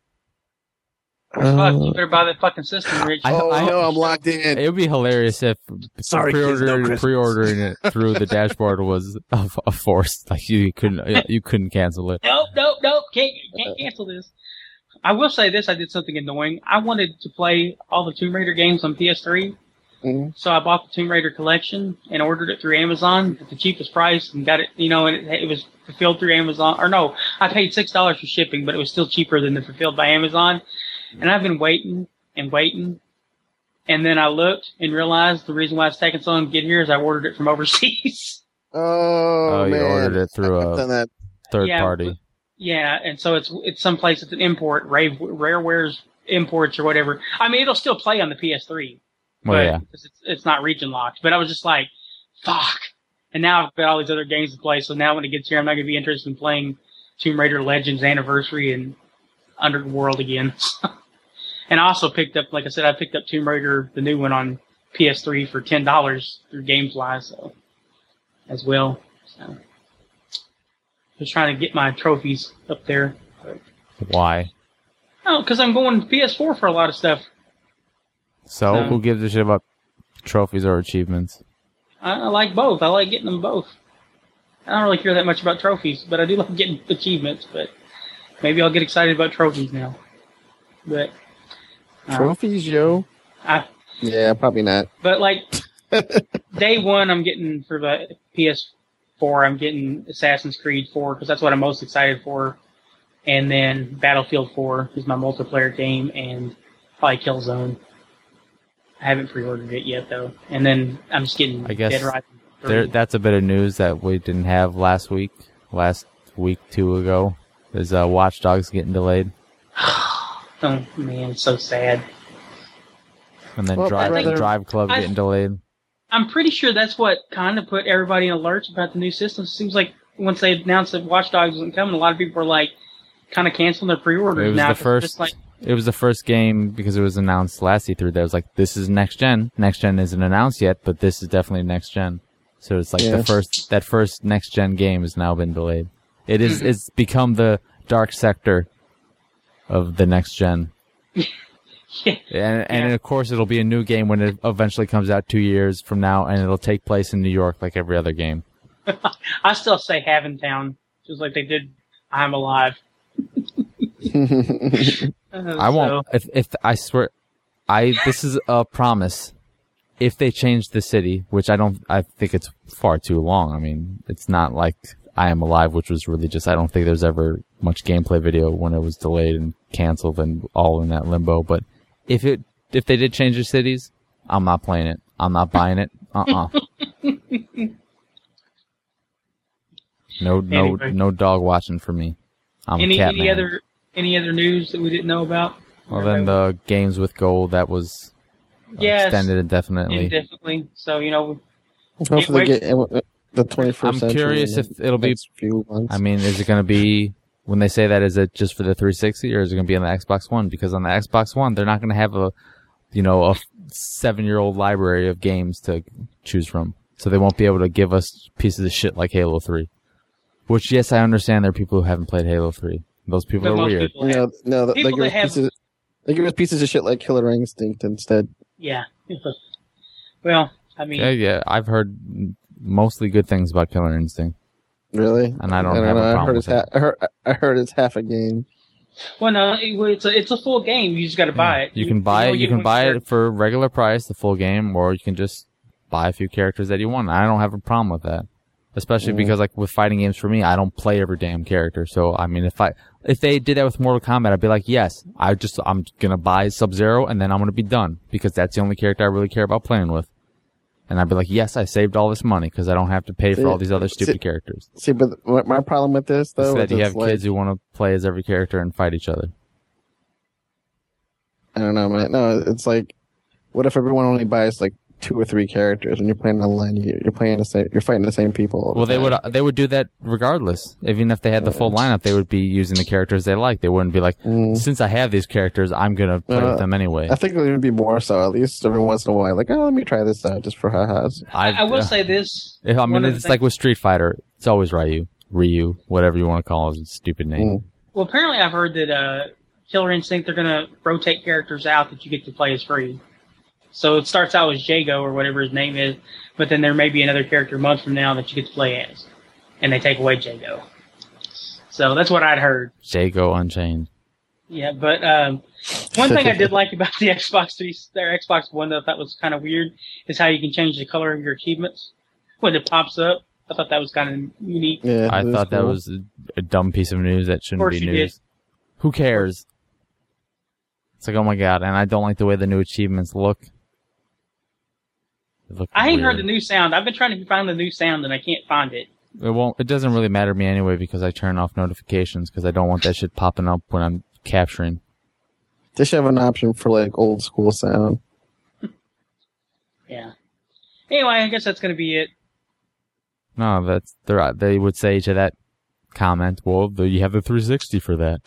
Fuck, you better buy that fucking system, Rich. I know I'm locked in. It would be hilarious if pre-ordering it through the dashboard was a force. Like you couldn't cancel it. Nope. Can't cancel this. I will say this, I did something annoying. I wanted to play all the Tomb Raider games on PS3. Mm-hmm. So I bought the Tomb Raider collection and ordered it through Amazon at the cheapest price and got it, and it was fulfilled through Amazon. Or no, I paid $6 for shipping, but it was still cheaper than the fulfilled by Amazon. And I've been waiting. And then I looked and realized the reason why it's taking so long to get here is I ordered it from overseas. Oh, man. You ordered it through a third party. Yeah, and so it's someplace, it's an import, Rarewares Imports or whatever. I mean, it'll still play on the PS3. But it's not region locked. But I was just like, fuck. And now I've got all these other games to play, so now when it gets here, I'm not going to be interested in playing Tomb Raider Legends Anniversary and Underworld again. And I also picked up, like I said, I picked up Tomb Raider, the new one, on PS3 for $10 through GameFly, so as well. So just trying to get my trophies up there. Why? Oh, because I'm going to PS4 for a lot of stuff. So who gives a shit about trophies or achievements? I like both. I like getting them both. I don't really care that much about trophies, but I do like getting achievements. But maybe I'll get excited about trophies now. But trophies, yo? Yeah, probably not. But like day one, I'm getting for the PS4. I'm getting Assassin's Creed 4 because that's what I'm most excited for. And then Battlefield 4 is my multiplayer game, and probably Killzone. I haven't pre-ordered it yet, though. And then I'm just getting Dead Rising 3. That's a bit of news that we didn't have last week, 2 ago. Is Watch Dogs getting delayed. Oh, man, it's so sad. And then Drive Club getting delayed. I'm pretty sure that's what kind of put everybody in alerts about the new system. It seems like once they announced that Watch Dogs wasn't coming, a lot of people were like kind of canceling their pre-orders now. It was the first game because it was announced last E3 that was like, this is next gen. Next gen isn't announced yet, but this is definitely next gen. So it's like that first next gen game has now been delayed. It's become the dark sector of the next gen. And of course it'll be a new game when it eventually comes out 2 years from now, and it'll take place in New York like every other game. I still say Haventown, just like they did I'm Alive. I won't. If I swear, this is a promise. If they change the city, which I think it's far too long. I mean, it's not like I Am Alive, which was really just. I don't think there's ever much gameplay video when it was delayed and canceled and all in that limbo. But if they did change the cities, I'm not playing it. I'm not buying it. No dog watching for me. I'm a cat man. Any other news that we didn't know about? Well, then the Games with Gold, that was Yes. extended indefinitely. Indefinitely. So, Hopefully they get the 21st I'm century. curious if it'll be. Few months. I mean, is it going to be when they say that? Is it just for the 360 or is it going to be on the Xbox One? Because on the Xbox One, they're not going to have a 7-year-old library of games to choose from, so they won't be able to give us pieces of shit like Halo 3. Which, yes, I understand there are people who haven't played Halo 3. Those people are weird. They give us pieces of shit like Killer Instinct instead. Yeah. Well, I mean... Yeah, I've heard mostly good things about Killer Instinct. Really? And I don't have a problem with it. I heard it's half a game. Well, no, it's a full game. You just got to buy it. You can buy it. You can buy it for regular price, the full game, or you can just buy a few characters that you want. I don't have a problem with that, especially because, like, with fighting games, for me, I don't play every damn character. So, I mean, if they did that with Mortal Kombat, I'd be like, yes, I'm gonna buy Sub-Zero and then I'm gonna be done because that's the only character I really care about playing with. And I'd be like, yes, I saved all this money because I don't have to pay for all these other stupid characters. See, but my problem with this, though, is that you have kids who want to play as every character and fight each other. I don't know, man. No, it's like, what if everyone only buys like 2 or 3 characters and you're playing online? You're fighting the same people. Well, they would do that regardless. Even if they had the full lineup, they would be using the characters they like. They wouldn't be like, since I have these characters, I'm gonna play with them anyway. I think it would be more so. At least every once in a while, like, oh, let me try this out just for ha-has. I will say this. I mean, it's like with Street Fighter. It's always Ryu, whatever you want to call his stupid name. Well, apparently I've heard that Killer Instinct, they're gonna rotate characters out that you get to play as free. So it starts out as Jago or whatever his name is, but then there may be another character a month from now that you get to play as, and they take away Jago. So that's what I'd heard. Jago Unchained. Yeah, but one thing I did like about the Xbox One that I thought was kind of weird is how you can change the color of your achievements when it pops up. I thought that was kind of unique. Yeah, I thought that was a dumb piece of news that shouldn't be news. Did. Who cares? It's like, oh my god, and I don't like the way the new achievements look. I ain't heard the new sound. I've been trying to find the new sound and I can't find it. It doesn't really matter to me anyway because I turn off notifications because I don't want that shit popping up when I'm capturing. They should have an option for like old school sound. Yeah. Anyway, I guess that's gonna be it. No, they would say to that comment, well, you have the 360 for that.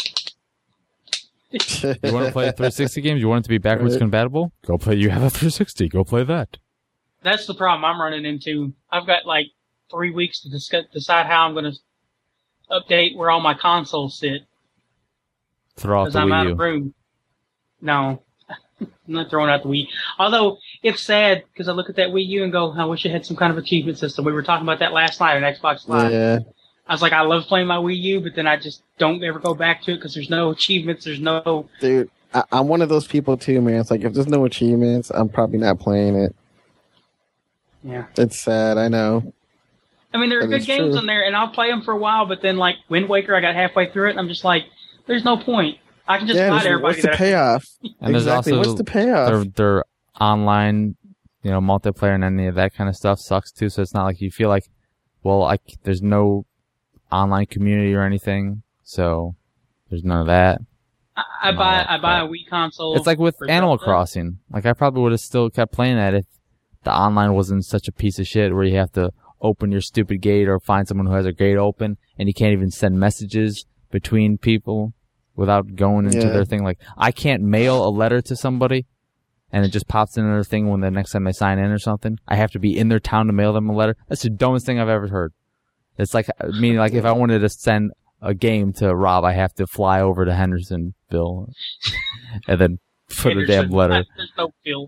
You want to play 360 games? You want it to be backwards compatible? You have a 360. Go play that. That's the problem I'm running into. I've got like 3 weeks to decide how I'm going to update where all my consoles sit. Throw out the Wii U. Because I'm out of room. No, I'm not throwing out the Wii. Although it's sad because I look at that Wii U and go, I wish it had some kind of achievement system. We were talking about that last night on Xbox Live. Yeah. I was like, I love playing my Wii U, but then I just don't ever go back to it because there's no achievements. There's no... Dude, I'm one of those people too, man. It's like, if there's no achievements, I'm probably not playing it. Yeah. It's sad, I know. I mean, there are good games in there, and I'll play them for a while, but then, like, Wind Waker, I got halfway through it, and I'm just like, there's no point. I can just fight everybody. What's the payoff? And exactly, what's the payoff? Their online, multiplayer and any of that kind of stuff sucks too, so it's not like you feel like, well, there's no online community or anything, so there's none of that. I buy a Wii console. It's like with Animal Crossing. Like, I probably would have still kept playing that if the online wasn't such a piece of shit where you have to open your stupid gate or find someone who has a gate open and you can't even send messages between people without going into their thing. Like, I can't mail a letter to somebody and it just pops into their thing when the next time they sign in or something. I have to be in their town to mail them a letter. That's the dumbest thing I've ever heard. It's like, meaning like if I wanted to send a game to Rob, I have to fly over to Hendersonville and then put a damn letter. There's no Phil.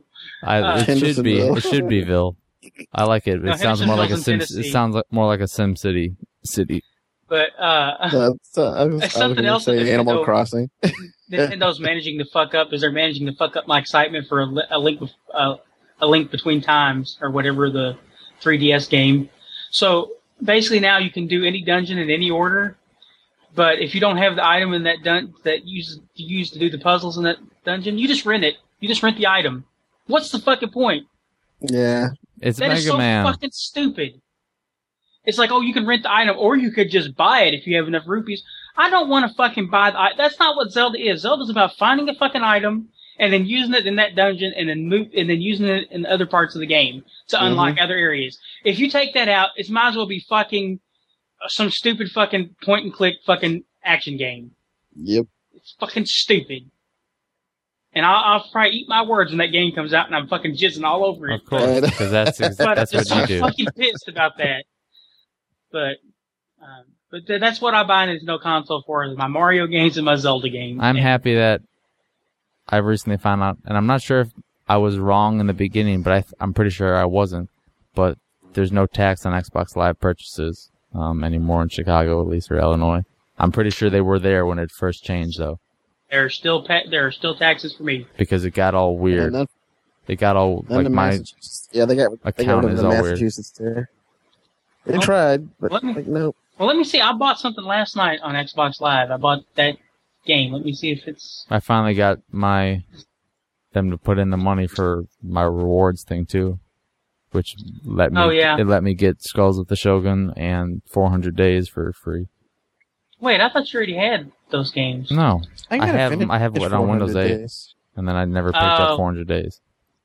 It should be Ville. I like it. It sounds more like a Sim. It sounds more like a Sim City. But I was something else. Say Animal Crossing. Nintendo's managing to fuck up. They're managing to fuck up my excitement for a link between times or whatever the 3DS game. So basically, now you can do any dungeon in any order. But if you don't have the item in that that you use to do the puzzles in that dungeon, you just rent it. You just rent the item. What's the fucking point? Yeah. It's Mega Man. That is so fucking stupid. It's like, oh, you can rent the item, or you could just buy it if you have enough rupees. I don't want to fucking buy the item. That's not what Zelda is. Zelda's about finding a fucking item and then using it in that dungeon, and then using it in other parts of the game to unlock other areas. If you take that out, it might as well be fucking some stupid fucking point and click fucking action game. Yep. It's fucking stupid. And I'll probably eat my words when that game comes out and I'm fucking jizzing all over it. Of course, because that's what you do. I'm fucking pissed about that. But that's what I buy a Nintendo console for, is my Mario games and my Zelda games. I'm happy that I recently found out, and I'm not sure if I was wrong in the beginning, but I'm pretty sure I wasn't. But there's no tax on Xbox Live purchases anymore in Chicago, at least, or Illinois. I'm pretty sure they were there when it first changed, though. There are still taxes for me because it got all weird. Yeah, it got all like my they got account is all Massachusetts there. They tried, but no. Well, let me see. I bought something last night on Xbox Live. I bought that game. Let me see if it's. I finally got them to put in the money for my rewards thing too, which let me. It let me get Skulls of the Shogun and 400 Days for free. Wait, I thought you already had those games. No, I have it on Windows 8, and then I never picked up 400 Days.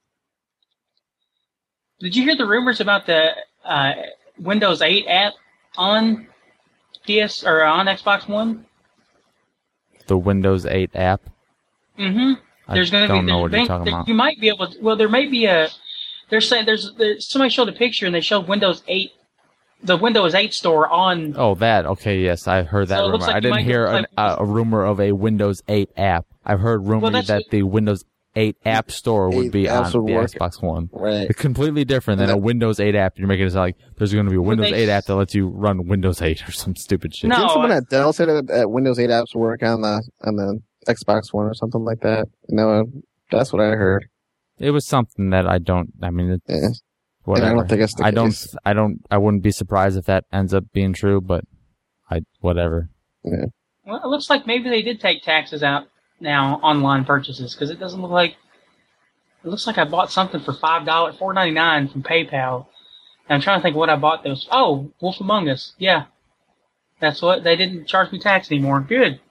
Did you hear the rumors about the Windows 8 app on PS or on Xbox One? The Windows 8 app? Mm-hmm. There's going to be. I don't know what you're talking about. You might be able to. Well, there may be a. They're saying there's somebody showed a picture and they showed Windows 8. The Windows 8 store on... Oh, that. Okay, yes, I heard that rumor. Like I didn't hear a rumor of a Windows 8 app. I've heard rumors that the Windows 8 app store would be on the Xbox One. Right. It's completely different than a Windows 8 app. You're making it sound like there's going to be a Windows 8 app that lets you run Windows 8 or some stupid shit. No, didn't someone at Dell say that Windows 8 apps work on the Xbox One or something like that? No, that's what I heard. It was something that I don't... I mean... It's, whatever. And I don't think it's the case. I wouldn't be surprised if that ends up being true, but whatever. Yeah. Well, it looks like maybe they did take taxes out now online purchases, because it doesn't look like. It looks like I bought something for $4.99 from PayPal. And I'm trying to think what I bought those. Oh, Wolf Among Us. Yeah, that's what they didn't charge me tax anymore. Good.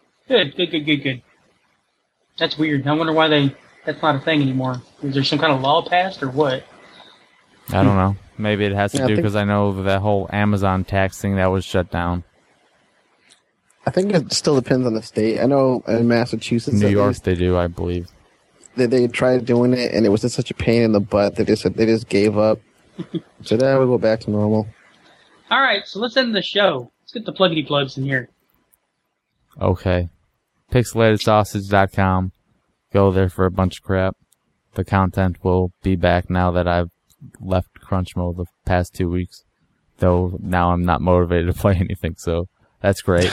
That's weird. I wonder why that's not a thing anymore. Is there some kind of law passed or what? I don't know. Maybe it has to do because I know that whole Amazon tax thing that was shut down. I think it still depends on the state. I know in Massachusetts, New York, they do, I believe. They tried doing it, and it was just such a pain in the butt that they just gave up. So then we'll go back to normal. All right, so let's end the show. Let's get the pluggity plugs in here. Okay. PixelatedSausage.com. Go there for a bunch of crap. The content will be back now that I've left crunch mode the past 2 weeks, though now I'm not motivated to play anything, so that's great.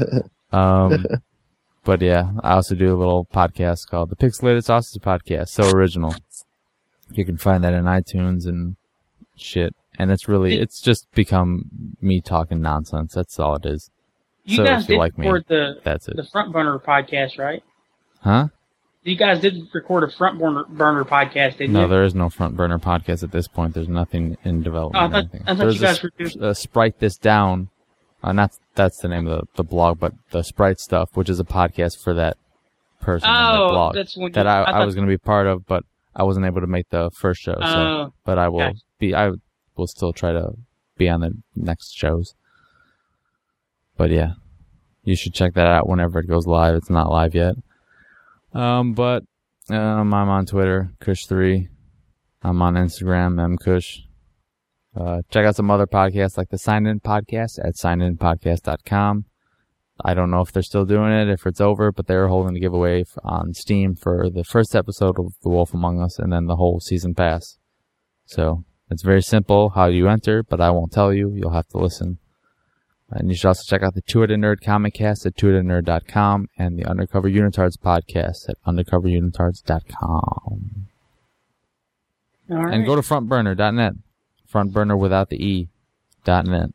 But yeah, I also do a little podcast called the Pixelated Sausage Podcast. So original. You can find that in iTunes and shit, and it's just become me talking nonsense. That's all it is. You guys did record the Front Burner podcast, right? Huh? You guys did record a Front Burner podcast, didn't you? No, there is no Front Burner podcast at this point. There's nothing in development. I thought you guys were doing... Sprite This Down. That's the name of the blog, but the Sprite Stuff, which is a podcast for that person in the blog that's when that I was going to be part of, but I wasn't able to make the first show. But I will I will still try to be on the next shows. But yeah, you should check that out whenever it goes live. It's not live yet. But I'm on Twitter, Kush3. I'm on Instagram, mkush. Check out some other podcasts like the Sign In Podcast at signinpodcast.com. I don't know if they're still doing it, if it's over, but they're holding a giveaway on Steam for the first episode of The Wolf Among Us and then the whole season pass. So it's very simple how you enter, but I won't tell you. You'll have to listen. And you should also check out the Two Headed Nerd Comic Cast at twoheadednerd.com and the Undercover Unitards podcast at undercoverunitards.com. Right. And go to frontburner.net. Frontburner without the E.net.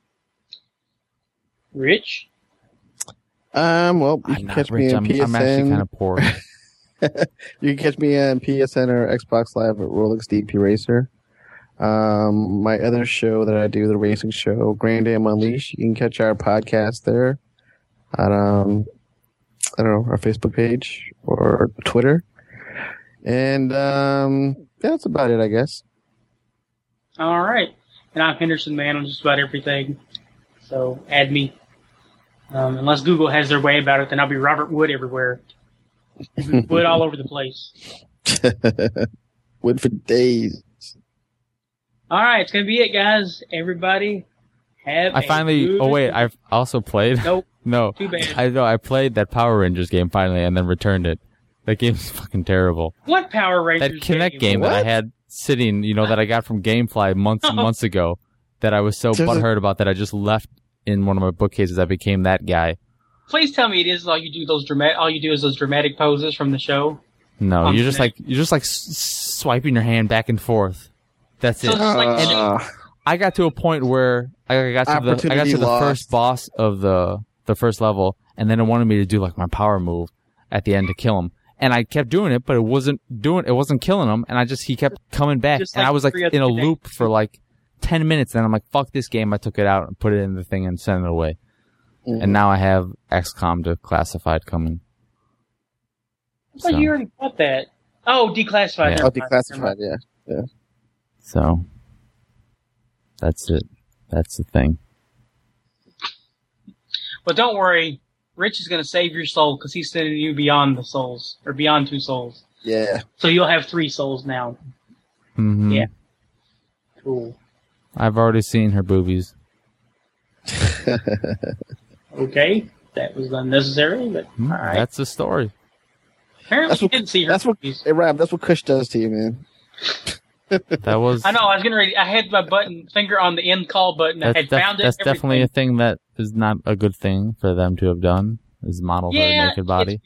Rich? Well, you can catch me on PSN. I'm actually kind of poor. You can catch me on PSN or Xbox Live at Rolex DP Racer. My other show that I do, the racing show, Grand Am Unleashed, you can catch our podcast there on, I don't know, our Facebook page or Twitter. And that's about it, I guess. All right. And I'm Henderson Man on just about everything. So add me. Unless Google has their way about it, then I'll be Robert Wood everywhere. Wood all over the place. Wood for days. All right, it's gonna be it, guys. Everybody have. I've also played. Nope. No. Too bad. I played that Power Rangers game finally, and then returned it. That game's fucking terrible. What Power Rangers? That Kinect game that I had sitting, that I got from GameFly months and months ago, that I was so butthurt about that I just left in one of my bookcases. I became that guy. Please tell me it is all you do is those dramatic poses from the show. No, you're just like swiping your hand back and forth. That's it. So I got to a point where I got to the first boss of the first level, and then it wanted me to do like my power move at the end to kill him. And I kept doing it, but it wasn't killing him, and he kept coming back, and I was like in a loop for like 10 minutes, and I'm like, fuck this game. I took it out and put it in the thing and sent it away. Mm-hmm. And now I have XCOM to Classified coming. I thought you already bought that. Oh, Declassified. Yeah. Oh, Declassified, yeah. So, that's it. That's the thing. But don't worry, Rich is going to save your soul because he's sending you beyond the souls, or beyond 2 souls. Yeah. So you'll have 3 souls now. Mm-hmm. Yeah. Cool. I've already seen her boobies. Okay. That was unnecessary, but all right. That's the story. Apparently you didn't see her boobies. Hey, Rob, that's what Kush does to you, man. That was... I know, I was getting ready. I had my finger on the end call button. I had found it. That's definitely a thing that is not a good thing for them to have done, is model her naked body.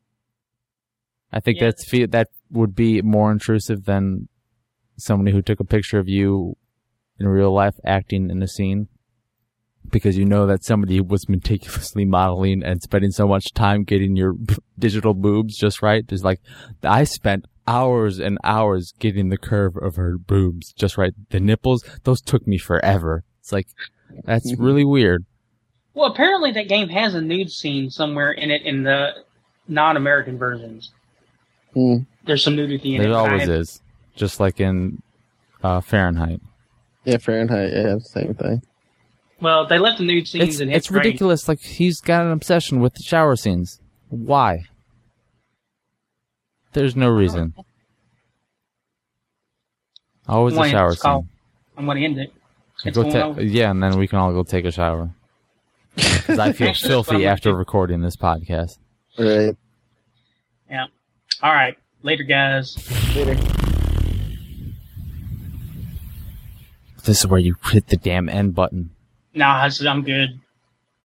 I think that would be more intrusive than somebody who took a picture of you in real life acting in a scene, because you know that somebody was meticulously modeling and spending so much time getting your digital boobs just right. Just like, I spent hours and hours getting the curve of her boobs just right. The nipples, those took me forever. It's like, that's really weird. Well, apparently that game has a nude scene somewhere in it in the non-American versions. There's some nudity in it. There always is. Just like in Fahrenheit. Yeah, Fahrenheit, yeah, the same thing. Well, they left the nude scenes in It's ridiculous. Like, he's got an obsession with the shower scenes. Why? There's no reason. Always a shower scene. I'm going to end it. And then we can all go take a shower. Because I feel filthy after recording this podcast. Right. Yeah. All right. Later, guys. Later. This is where you hit the damn end button. Nah, I'm good.